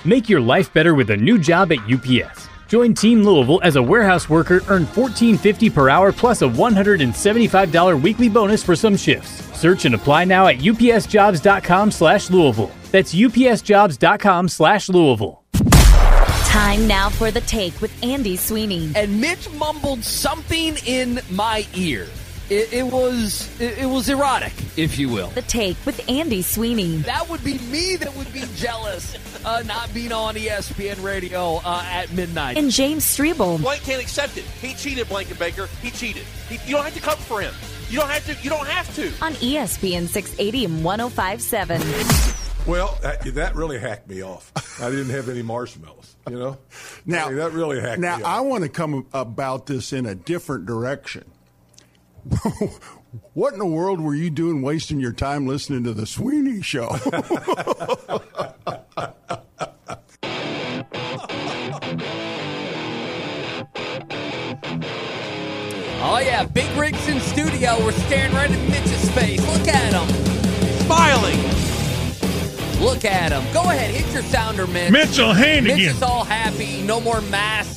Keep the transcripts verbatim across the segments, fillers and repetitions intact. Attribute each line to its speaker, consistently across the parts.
Speaker 1: Make your life better with a new job at U P S. Join Team Louisville as a warehouse worker, earn fourteen fifty per hour plus a one hundred seventy-five dollars weekly bonus for some shifts. Search and apply now at upsjobs.com slash Louisville. That's upsjobs.com slash Louisville.
Speaker 2: Time now for The Take with Andy Sweeney.
Speaker 3: And Mitch mumbled something in my ear. It, it was it, it was erotic, if you will.
Speaker 2: The Take with Andy Sweeney.
Speaker 3: That would be me that would be jealous uh, not being on E S P N Radio uh, at midnight.
Speaker 2: And James Strebel.
Speaker 4: Blank can't accept it. He cheated, Blankenbaker. He cheated. He, you don't have to come for him. You don't have to. You don't have to.
Speaker 2: On E S P N six eighty and one oh five point seven.
Speaker 5: Well, that, that really hacked me off. I didn't have any marshmallows, you know?
Speaker 6: Now,
Speaker 5: I mean, that really hacked
Speaker 6: now
Speaker 5: me off.
Speaker 6: I want to come about this in a different direction. What in the world were you doing wasting your time listening to the Sweeney Show?
Speaker 3: Oh, yeah, Big Rigs in studio. We're staring right at Mitch's face. Look at him.
Speaker 4: Smiling.
Speaker 3: Look at him. Go ahead, hit your sounder, Mitch.
Speaker 7: Mitchell Hand
Speaker 3: Mitch
Speaker 7: again.
Speaker 3: is all happy. No more masks.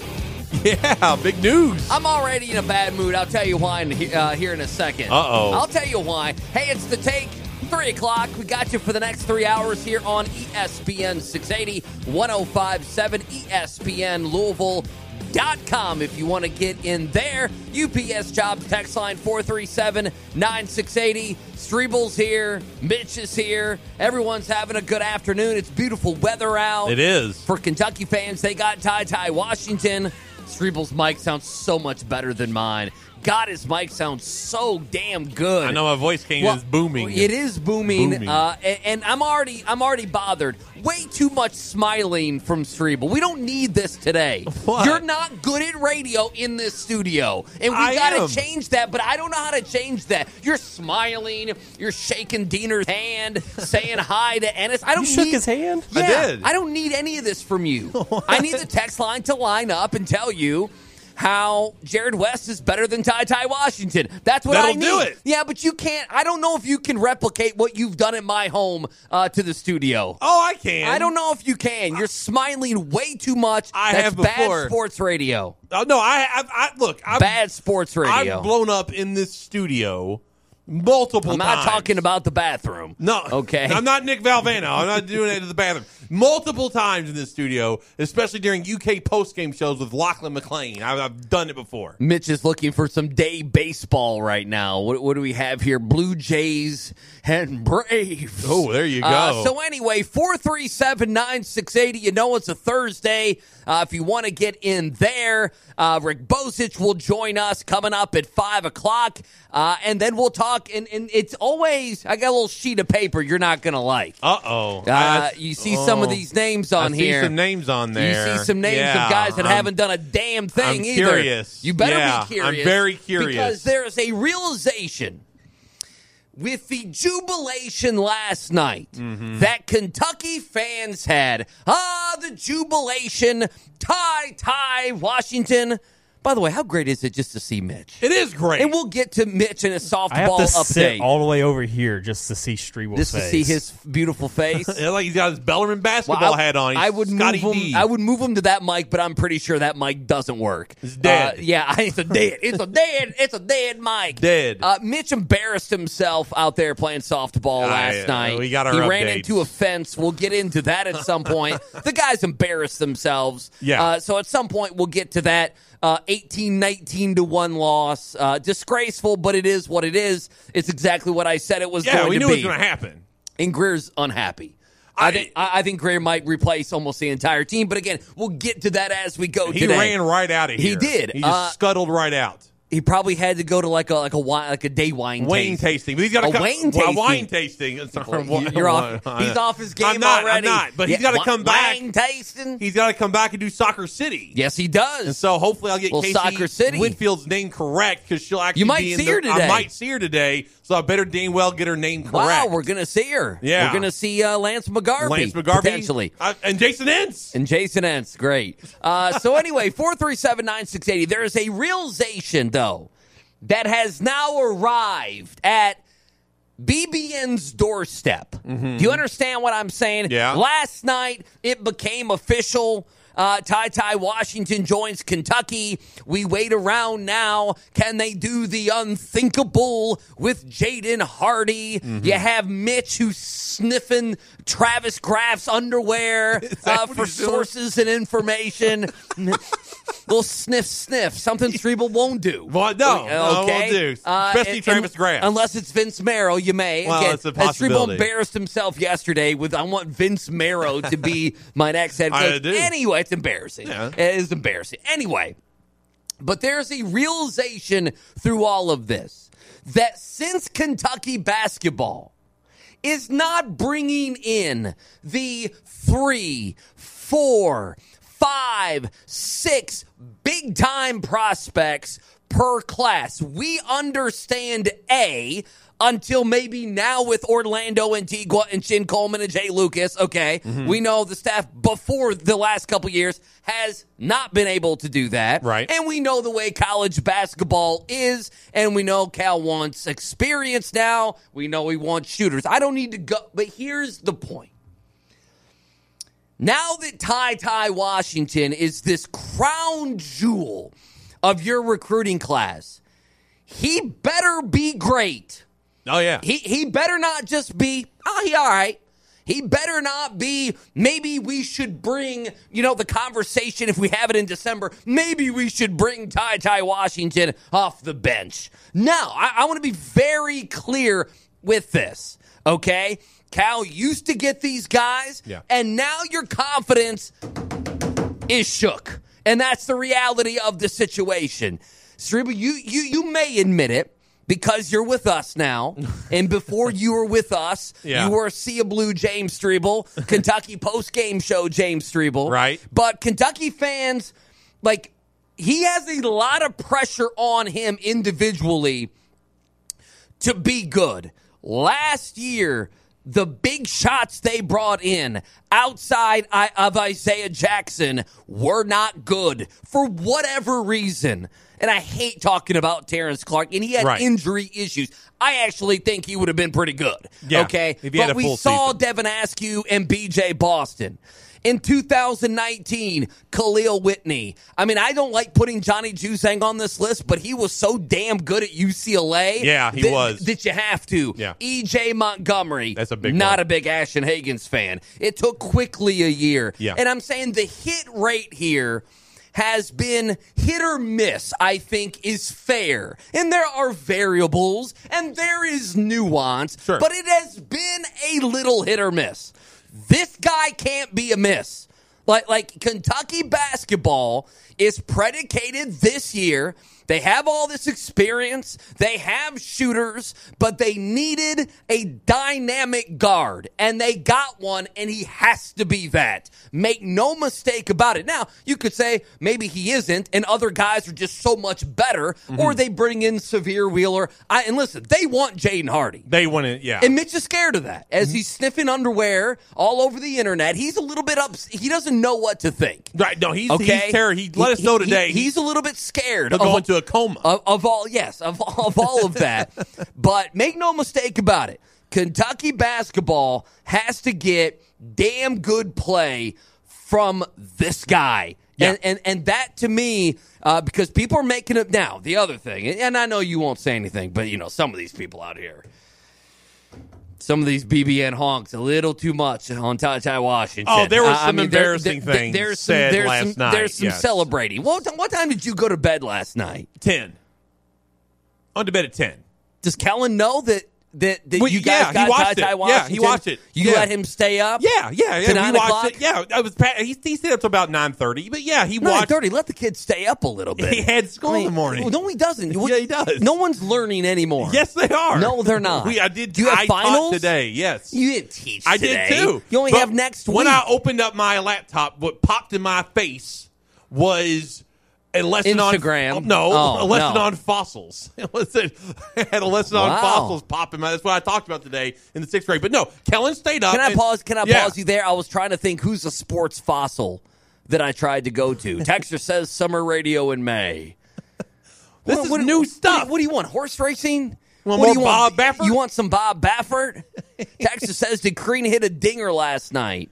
Speaker 4: Yeah, big news.
Speaker 3: I'm already in a bad mood. I'll tell you why in, uh, here in a second.
Speaker 4: Uh-oh.
Speaker 3: I'll tell you why. Hey, it's The Take. three o'clock. We got you for the next three hours here on E S P N six eighty, one oh five point seven, E S P N Louisville. Dot com if you want to get in there. U P S Jobs text line four three seven, nine six eight zero. Strebel's here. Mitch is here. Everyone's having a good afternoon. It's beautiful weather out.
Speaker 4: It is.
Speaker 3: For Kentucky fans, they got Ty Ty Washington. Strebel's mic sounds so much better than mine. God, his mic sounds so damn good.
Speaker 4: I know my voice came
Speaker 3: Well,
Speaker 4: is booming.
Speaker 3: It is booming,
Speaker 4: Booming.
Speaker 3: Uh, and, and I'm already I'm already bothered. Way too much smiling from Strebel. We don't need this today.
Speaker 4: What?
Speaker 3: You're not good at radio in this studio, and we
Speaker 4: I
Speaker 3: got
Speaker 4: am.
Speaker 3: to change that. But I don't know how to change that. You're smiling. You're shaking Diener's hand, saying hi to Ennis. I don't
Speaker 8: You shook
Speaker 3: need,
Speaker 8: his hand?
Speaker 3: Yeah,
Speaker 4: I did.
Speaker 3: I don't need any of this from you. I need the text line to line up and tell you how Jared West is better than Ty Ty Washington. That's what
Speaker 4: That'll
Speaker 3: I need.
Speaker 4: do it.
Speaker 3: Yeah, but you can't. I don't know if you can replicate what you've done at my home uh, to the studio.
Speaker 4: Oh, I can.
Speaker 3: I don't know if you can. You're smiling way too much.
Speaker 4: I
Speaker 3: That's
Speaker 4: have
Speaker 3: bad
Speaker 4: before.
Speaker 3: sports radio.
Speaker 4: Oh, no, I, I, I look. I've,
Speaker 3: Bad sports radio.
Speaker 4: I've blown up in this studio multiple
Speaker 3: I'm not
Speaker 4: times.
Speaker 3: talking about the bathroom.
Speaker 4: No.
Speaker 3: Okay.
Speaker 4: I'm not Nick Valvano. I'm not doing it to the bathroom. Multiple times in this studio, especially during U K postgame shows with Lachlan McLean. I've, I've done it before.
Speaker 3: Mitch is looking for some day baseball right now. What, what do we have here? Blue Jays and Braves.
Speaker 4: Oh, there you go.
Speaker 3: Uh, so anyway, four three seven, nine six eight zero. You know it's a Thursday. Uh, if you want to get in there, uh, Rick Bosich will join us coming up at five o'clock. Uh, and then we'll talk. And, and it's always, I got a little sheet of paper you're not going to like.
Speaker 4: Uh-oh.
Speaker 3: Uh,
Speaker 4: I-
Speaker 3: you see
Speaker 4: oh.
Speaker 3: some of these names on
Speaker 4: I
Speaker 3: here.
Speaker 4: see some names on there.
Speaker 3: You see some names
Speaker 4: Yeah,
Speaker 3: of guys that
Speaker 4: I'm-
Speaker 3: haven't done a damn thing
Speaker 4: I'm
Speaker 3: either.
Speaker 4: curious.
Speaker 3: You better
Speaker 4: Yeah,
Speaker 3: be curious.
Speaker 4: I'm very curious.
Speaker 3: Because there is a realization with the jubilation last night
Speaker 4: Mm-hmm.
Speaker 3: that Kentucky fans had. Ah, the jubilation. Ty, Ty, Washington. By the way, how great is it just to see Mitch?
Speaker 4: It is great.
Speaker 3: And we'll get to Mitch in a softball
Speaker 8: I have to
Speaker 3: update.
Speaker 8: sit all the way over here just to see Strebel's
Speaker 3: just to
Speaker 8: face.
Speaker 3: see his beautiful face.
Speaker 4: Yeah, like he's got his Bellarmine basketball
Speaker 3: Well, I,
Speaker 4: hat on. He's
Speaker 3: I would
Speaker 4: Scotty
Speaker 3: move him.
Speaker 4: D.
Speaker 3: I would move him to that mic, but I'm pretty sure that mic doesn't work.
Speaker 4: It's dead.
Speaker 3: Uh, yeah, it's a dead. It's a dead. It's a dead mic.
Speaker 4: Dead.
Speaker 3: Uh, Mitch embarrassed himself out there playing softball last
Speaker 4: I, uh,
Speaker 3: night.
Speaker 4: we got our
Speaker 3: he ran
Speaker 4: updates.
Speaker 3: into a fence. We'll get into that at some point. The guys embarrassed themselves.
Speaker 4: Yeah.
Speaker 3: Uh, so at some point we'll get to that. Uh, eighteen nineteen to one loss. Uh, disgraceful, but it is what it is. It's exactly what I said it was
Speaker 4: yeah,
Speaker 3: going
Speaker 4: we
Speaker 3: to
Speaker 4: knew
Speaker 3: be.
Speaker 4: it was going to happen.
Speaker 3: And Greer's unhappy. I,
Speaker 4: I-
Speaker 3: think I, I think Greer might replace almost the entire team, but again, we'll get to that as we go
Speaker 4: He
Speaker 3: today.
Speaker 4: ran right out of
Speaker 3: He
Speaker 4: here.
Speaker 3: did.
Speaker 4: He just
Speaker 3: Uh,
Speaker 4: scuttled right out.
Speaker 3: He probably had to go to like a like a wine, like a day wine
Speaker 4: Wayne
Speaker 3: tasting.
Speaker 4: tasting. But he's got to
Speaker 3: A
Speaker 4: come.
Speaker 3: Wayne
Speaker 4: well,
Speaker 3: tasting.
Speaker 4: wine tasting. Sorry,
Speaker 3: You- You're off. He's off his game
Speaker 4: I'm not,
Speaker 3: already.
Speaker 4: I'm not. But he's
Speaker 3: Yeah,
Speaker 4: got to
Speaker 3: wi-
Speaker 4: come back.
Speaker 3: Wine tasting.
Speaker 4: He's got to come back and do Soccer City.
Speaker 3: Yes, he does.
Speaker 4: And so hopefully I'll get
Speaker 3: Well,
Speaker 4: Casey
Speaker 3: Soccer City.
Speaker 4: Whitfield's name correct because she'll actually
Speaker 3: You might
Speaker 4: be in
Speaker 3: see
Speaker 4: the,
Speaker 3: her today.
Speaker 4: I might see her today, so I better damn well get her name correct.
Speaker 3: Wow, we're gonna see her.
Speaker 4: Yeah.
Speaker 3: we're gonna see uh, Lance McGarvey.
Speaker 4: Lance McGarvey
Speaker 3: potentially.
Speaker 4: uh, and Jason Entz.
Speaker 3: And Jason Entz, great. Uh, so anyway, four three seven, nine six eight zero. There is a realization, though, that has now arrived at B B N's doorstep.
Speaker 4: Mm-hmm.
Speaker 3: Do you understand what I'm saying?
Speaker 4: Yeah.
Speaker 3: Last night, it became official. Uh, Ty Ty Washington joins Kentucky. We wait around now. Can they do the unthinkable with Jaden Hardy?
Speaker 4: Mm-hmm.
Speaker 3: You have Mitch who's sniffing Travis Graf's underwear uh, for sources and information. Little sniff, sniff. Something Strebel won't do.
Speaker 4: Well, no, no,
Speaker 3: okay?
Speaker 4: won't do.
Speaker 3: Uh,
Speaker 4: Especially
Speaker 3: and-
Speaker 4: Travis
Speaker 3: and-
Speaker 4: Graf.
Speaker 3: Unless it's Vince Marrow, you may.
Speaker 4: Well,
Speaker 3: Again,
Speaker 4: it's a
Speaker 3: as Strebel
Speaker 4: possibility.
Speaker 3: embarrassed himself yesterday with, I want Vince Marrow to be my next head
Speaker 4: I
Speaker 3: coach.
Speaker 4: do.
Speaker 3: Anyway, it's embarrassing.
Speaker 4: Yeah.
Speaker 3: It is embarrassing. Anyway, but there's a realization through all of this that since Kentucky basketball is not bringing in the three, four, five, six big-time prospects per class, we understand, A, until maybe now with Orlando Antigua and Chin Coleman and Jay Lucas, okay,
Speaker 4: Mm-hmm.
Speaker 3: we know the staff before the last couple years has not been able to do that.
Speaker 4: Right.
Speaker 3: And we know the way college basketball is, and we know Cal wants experience now. We know he wants shooters. I don't need to go, but here's the point. Now that Ty Ty Washington is this crown jewel of your recruiting class, he better be great.
Speaker 4: Oh, yeah.
Speaker 3: He he better not just be, oh, he all right. He better not be, maybe we should bring, you know, the conversation, if we have it in December, maybe we should bring Ty Ty Washington off the bench. No, I, I want to be very clear with this, okay? Cal used to get these guys,
Speaker 4: Yeah.
Speaker 3: and now your confidence is shook. And that's the reality of the situation. Strebel, you, you, you may admit it, because you're with us now, and before you were with us,
Speaker 4: Yeah.
Speaker 3: you were Sea of Blue James Strebel, Kentucky post-game show James Strebel.
Speaker 4: Right.
Speaker 3: But Kentucky fans, like, he has a lot of pressure on him individually to be good. Last year, the big shots they brought in outside of Isaiah Jackson were not good for whatever reason. And I hate talking about Terrence Clark, and he had
Speaker 4: Right.
Speaker 3: injury issues. I actually think he would have been pretty good.
Speaker 4: Yeah,
Speaker 3: okay,
Speaker 4: if he had
Speaker 3: but
Speaker 4: a
Speaker 3: we
Speaker 4: full
Speaker 3: saw
Speaker 4: season.
Speaker 3: Devin Askew and B J Boston. In two thousand nineteen, Khalil Whitney. I mean, I don't like putting Johnny Juzang on this list, but he was so damn good at U C L A.
Speaker 4: Yeah, he
Speaker 3: that,
Speaker 4: was.
Speaker 3: That you have to.
Speaker 4: Yeah.
Speaker 3: E J Montgomery.
Speaker 4: That's a big
Speaker 3: Not
Speaker 4: one.
Speaker 3: a big Ashton Hagans fan. It took quickly a year.
Speaker 4: Yeah.
Speaker 3: And I'm saying the hit rate here has been hit or miss, I think, is fair. And there are variables, and there is nuance,
Speaker 4: Sure.
Speaker 3: but it has been a little hit or miss. This guy can't be a miss. Like, like Kentucky basketball is predicated this year. They have all this experience. They have shooters, but they needed a dynamic guard, and they got one, and he has to be that. Make no mistake about it. Now, you could say maybe he isn't, and other guys are just so much better,
Speaker 4: Mm-hmm.
Speaker 3: or they bring in Severe Wheeler. I, and listen, they want Jaden Hardy.
Speaker 4: They want to, yeah.
Speaker 3: And Mitch is scared of that. As he's sniffing underwear all over the internet, he's a little bit up. He doesn't know what to think.
Speaker 4: Right, no, he's,
Speaker 3: Okay?
Speaker 4: he's terror. He let us know
Speaker 3: He-
Speaker 4: today.
Speaker 3: he- he's a little bit scared.
Speaker 4: He'll
Speaker 3: of,
Speaker 4: go into a coma.
Speaker 3: Of, of all, yes, of, of all of that. But make no mistake about it. Kentucky basketball has to get damn good play from this guy.
Speaker 4: Yeah.
Speaker 3: And, and and that to me, uh, because people are making it now. The other thing, and I know you won't say anything, but you know some of these people out here, some of these B B N honks, a little too much on Ty Ty Washington.
Speaker 4: Oh, there were
Speaker 3: I- I
Speaker 4: some
Speaker 3: mean, there-
Speaker 4: embarrassing
Speaker 3: there-
Speaker 4: things
Speaker 3: there's some,
Speaker 4: said
Speaker 3: there's
Speaker 4: last
Speaker 3: some,
Speaker 4: night,
Speaker 3: There's some
Speaker 4: yes.
Speaker 3: celebrating. What what time did you go to bed last night?
Speaker 4: ten. On to bed at ten.
Speaker 3: Does Kellen know that that, that
Speaker 4: Well,
Speaker 3: you
Speaker 4: yeah,
Speaker 3: guys
Speaker 4: he
Speaker 3: got
Speaker 4: watched
Speaker 3: Ty
Speaker 4: it.
Speaker 3: Ty
Speaker 4: Yeah,
Speaker 3: Washington?
Speaker 4: he watched it.
Speaker 3: You
Speaker 4: Yeah.
Speaker 3: let him stay up?
Speaker 4: Yeah, yeah, yeah.
Speaker 3: To
Speaker 4: we
Speaker 3: nine
Speaker 4: watched
Speaker 3: o'clock?
Speaker 4: it. Yeah, I was. He, he stayed up till about nine thirty. But yeah, he
Speaker 3: Nine
Speaker 4: watched.
Speaker 3: thirty. Let the kid stay up a little bit.
Speaker 4: He had school
Speaker 3: I mean,
Speaker 4: in the morning.
Speaker 3: No, he doesn't.
Speaker 4: Yeah, he does.
Speaker 3: No one's learning anymore.
Speaker 4: Yes, they are.
Speaker 3: No, they're not.
Speaker 4: We, I did.
Speaker 3: Do you have
Speaker 4: I taught
Speaker 3: finals
Speaker 4: today? Yes,
Speaker 3: You didn't teach.
Speaker 4: I
Speaker 3: today.
Speaker 4: did too.
Speaker 3: You only
Speaker 4: But
Speaker 3: have next week.
Speaker 4: When I opened up my laptop, what popped in my face was a lesson
Speaker 3: Instagram.
Speaker 4: on no,
Speaker 3: Oh,
Speaker 4: a lesson
Speaker 3: no.
Speaker 4: on fossils. It was a, it had a lesson
Speaker 3: Wow.
Speaker 4: on fossils pop in my. That's what I talked about today in the sixth grade. But no, Kellen stayed up.
Speaker 3: Can I
Speaker 4: and-
Speaker 3: pause? Can I
Speaker 4: yeah.
Speaker 3: pause you there? I was trying to think who's a sports fossil that I tried to go to. Texter says summer radio in May.
Speaker 4: This
Speaker 3: What-
Speaker 4: is
Speaker 3: what-
Speaker 4: new
Speaker 3: what-
Speaker 4: stuff.
Speaker 3: What do you want? Horse racing?
Speaker 4: Want
Speaker 3: what
Speaker 4: more
Speaker 3: do you
Speaker 4: Bob
Speaker 3: want?
Speaker 4: Baffert?
Speaker 3: You want some Bob Baffert? Texas says, did Crean hit a dinger last night?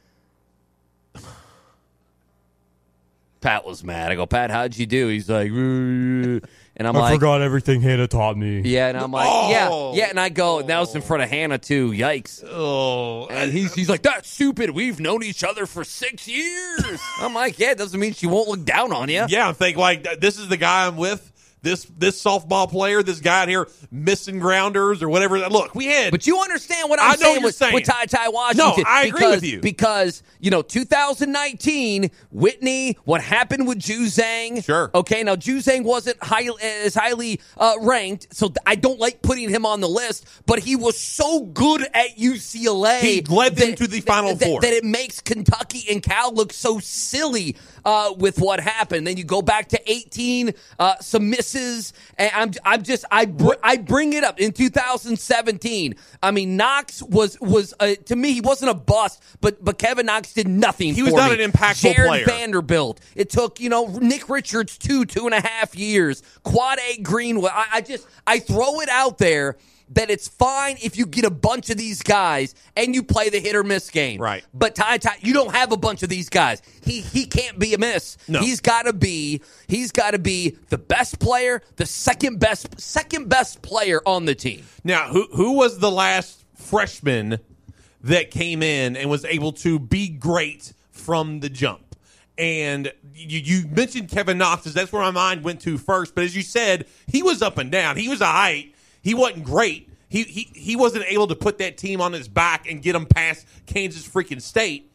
Speaker 3: Pat was mad. I go, Pat, how'd you do? He's like, "Uh," and I'm
Speaker 8: I
Speaker 3: like,
Speaker 8: forgot everything Hannah taught me.
Speaker 3: yeah, and I'm like,
Speaker 4: Oh.
Speaker 3: yeah, yeah, and I go, and that was in front of Hannah too. Yikes!
Speaker 4: Oh,
Speaker 3: And he's he's like, that's stupid. We've known each other for six years. I'm like, yeah, it doesn't mean she won't look down on you.
Speaker 4: yeah. I'm thinking like this is the guy I'm with. This this softball player, this guy out here missing grounders or whatever. Look, we had.
Speaker 3: But you understand what I'm
Speaker 4: I know
Speaker 3: saying,
Speaker 4: what you're
Speaker 3: with,
Speaker 4: saying.
Speaker 3: with Ty Ty Washington.
Speaker 4: No, I agree
Speaker 3: because,
Speaker 4: with you.
Speaker 3: Because, you know, two thousand nineteen, Whitney, what happened with Ju Zhang.
Speaker 4: Sure.
Speaker 3: Okay, now Ju Zhang wasn't high, as highly uh, ranked, so th- I don't like putting him on the list, but he was so good at U C L A.
Speaker 4: He led them to the Final
Speaker 3: that,
Speaker 4: Four.
Speaker 3: That it makes Kentucky and Cal look so silly uh, with what happened. Then you go back to eighteen, uh, some misses, and I'm, I'm just, I, br- I bring it up in two thousand seventeen. I mean, Knox was, was uh, to me, he wasn't a bust, but, but Kevin Knox did nothing
Speaker 4: He
Speaker 3: for
Speaker 4: was not
Speaker 3: me.
Speaker 4: an impactful
Speaker 3: Jared
Speaker 4: player.
Speaker 3: Vanderbilt. It took, you know, Nick Richards two, two and a half years. Quad A Greenwood. I, I just, I throw it out there that it's fine if you get a bunch of these guys and you play the hit or miss game.
Speaker 4: Right.
Speaker 3: But Ty Ty, you don't have a bunch of these guys. He he can't be a miss.
Speaker 4: No.
Speaker 3: He's got to be he's got to be the best player, the second best second best player on the team.
Speaker 4: Now, who who was the last freshman that came in and was able to be great from the jump? And you, you mentioned Kevin Knox, as that's where my mind went to first. But as you said, he was up and down. He was a height. He wasn't great. He, he he wasn't able to put that team on his back and get them past Kansas freaking State.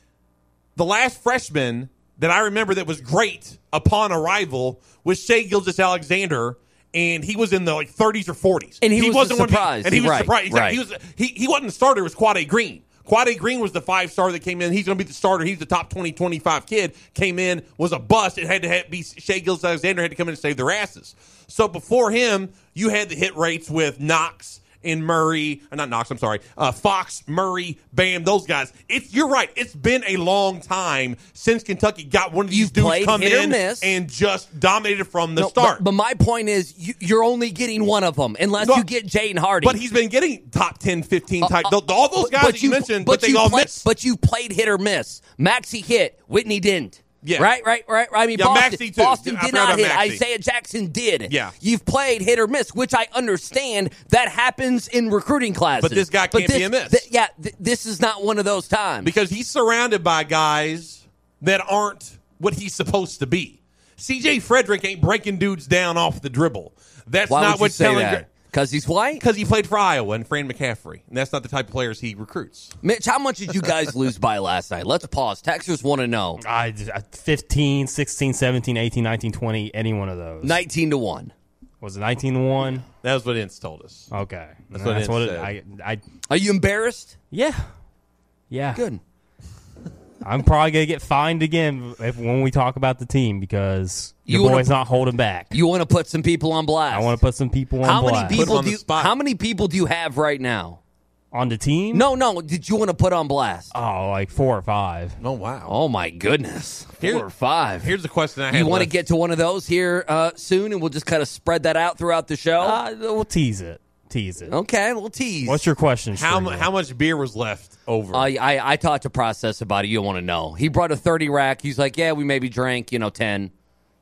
Speaker 4: The last freshman that I remember that was great upon arrival was Shai Gilgeous-Alexander, and he was in the like thirties or forties.
Speaker 3: And he was
Speaker 4: wasn't
Speaker 3: a
Speaker 4: one of the-
Speaker 3: surprise.
Speaker 4: and he was
Speaker 3: Right,
Speaker 4: surprised. Exactly.
Speaker 3: right.
Speaker 4: He was he he wasn't the starter. It was Quade Green. Quade Green was the five-star that came in. He's going to be the starter. He's the top twenty, twenty-five kid. Came in, was a bust. It had to have, be Shai Gilgeous-Alexander had to come in and save their asses. So before him, you had the hit rates with Knox and Murray. Or not Knox, I'm sorry. Uh, Fox, Murray, Bam, those guys. It's You're right. It's been a long time since Kentucky got one of these
Speaker 3: You've
Speaker 4: dudes
Speaker 3: played
Speaker 4: come
Speaker 3: hit or
Speaker 4: in
Speaker 3: miss.
Speaker 4: and just dominated from the
Speaker 3: No,
Speaker 4: start.
Speaker 3: But, but my point is, you, you're only getting one of them, unless
Speaker 4: No,
Speaker 3: you get Jaden Hardy.
Speaker 4: But he's been getting top ten, fifteen type.
Speaker 3: Uh, uh,
Speaker 4: all those guys that you mentioned, but, they
Speaker 3: you
Speaker 4: all
Speaker 3: play-
Speaker 4: missed.
Speaker 3: But you played hit or miss. Maxie hit. Whitney didn't.
Speaker 4: Yeah.
Speaker 3: Right, right, right. I mean,
Speaker 4: Yeah,
Speaker 3: Boston,
Speaker 4: Maxie, too.
Speaker 3: Boston
Speaker 4: I
Speaker 3: did
Speaker 4: forgot
Speaker 3: not
Speaker 4: about
Speaker 3: hit.
Speaker 4: Maxie.
Speaker 3: Isaiah Jackson did.
Speaker 4: Yeah.
Speaker 3: You've played hit or miss, which I understand that happens in recruiting classes.
Speaker 4: But this guy can't
Speaker 3: this,
Speaker 4: be a miss.
Speaker 3: th- yeah, th- this is not one of those times.
Speaker 4: Because he's surrounded by guys that aren't what he's supposed to be. C J Frederick ain't breaking dudes down off the dribble. That's
Speaker 3: Why
Speaker 4: not
Speaker 3: would you
Speaker 4: what
Speaker 3: say
Speaker 4: telling.
Speaker 3: that? Because he's white?
Speaker 4: Because he played for Iowa and Fran McCaffrey, and that's not the type of players he recruits.
Speaker 3: Mitch, how much did you guys lose by last night? Let's pause. Texters want to know.
Speaker 8: I, I- fifteen, sixteen, seventeen, eighteen, nineteen, twenty, any one of those.
Speaker 3: nineteen to one.
Speaker 8: Was it nineteen to one?
Speaker 4: That was what Ince told us.
Speaker 8: Okay.
Speaker 4: That's what it
Speaker 8: it,
Speaker 4: said.
Speaker 8: I, I,
Speaker 3: Are you embarrassed?
Speaker 8: yeah. Yeah.
Speaker 3: Good.
Speaker 8: I'm probably going to get fined again if, when we talk about the team because
Speaker 3: You
Speaker 8: your
Speaker 3: wanna-
Speaker 8: boy's not holding back.
Speaker 3: You want to put some people on blast.
Speaker 8: I want to put some people on
Speaker 3: how
Speaker 8: blast.
Speaker 3: many people
Speaker 4: on
Speaker 3: do
Speaker 4: the
Speaker 3: you,
Speaker 4: spot.
Speaker 3: How many people do you have right now?
Speaker 8: On the team?
Speaker 3: No, no. Did you want to put on blast?
Speaker 8: Oh, like four or five.
Speaker 4: Oh, wow.
Speaker 3: Oh my goodness, four
Speaker 4: Here-
Speaker 3: or five.
Speaker 4: Here's the question I have.
Speaker 3: you want to
Speaker 4: left.
Speaker 3: get to one of those here uh, soon, and we'll just kind of spread that out throughout the show.
Speaker 8: Uh, we'll tease it. Tease it.
Speaker 3: okay, we'll tease.
Speaker 8: What's your question?
Speaker 4: how, mu-
Speaker 8: Stringer?
Speaker 4: how much beer was left over?
Speaker 3: I, I I talked to Process about it. You don't want to know. He brought a thirty rack. He's like, yeah, we maybe drank, you know, ten.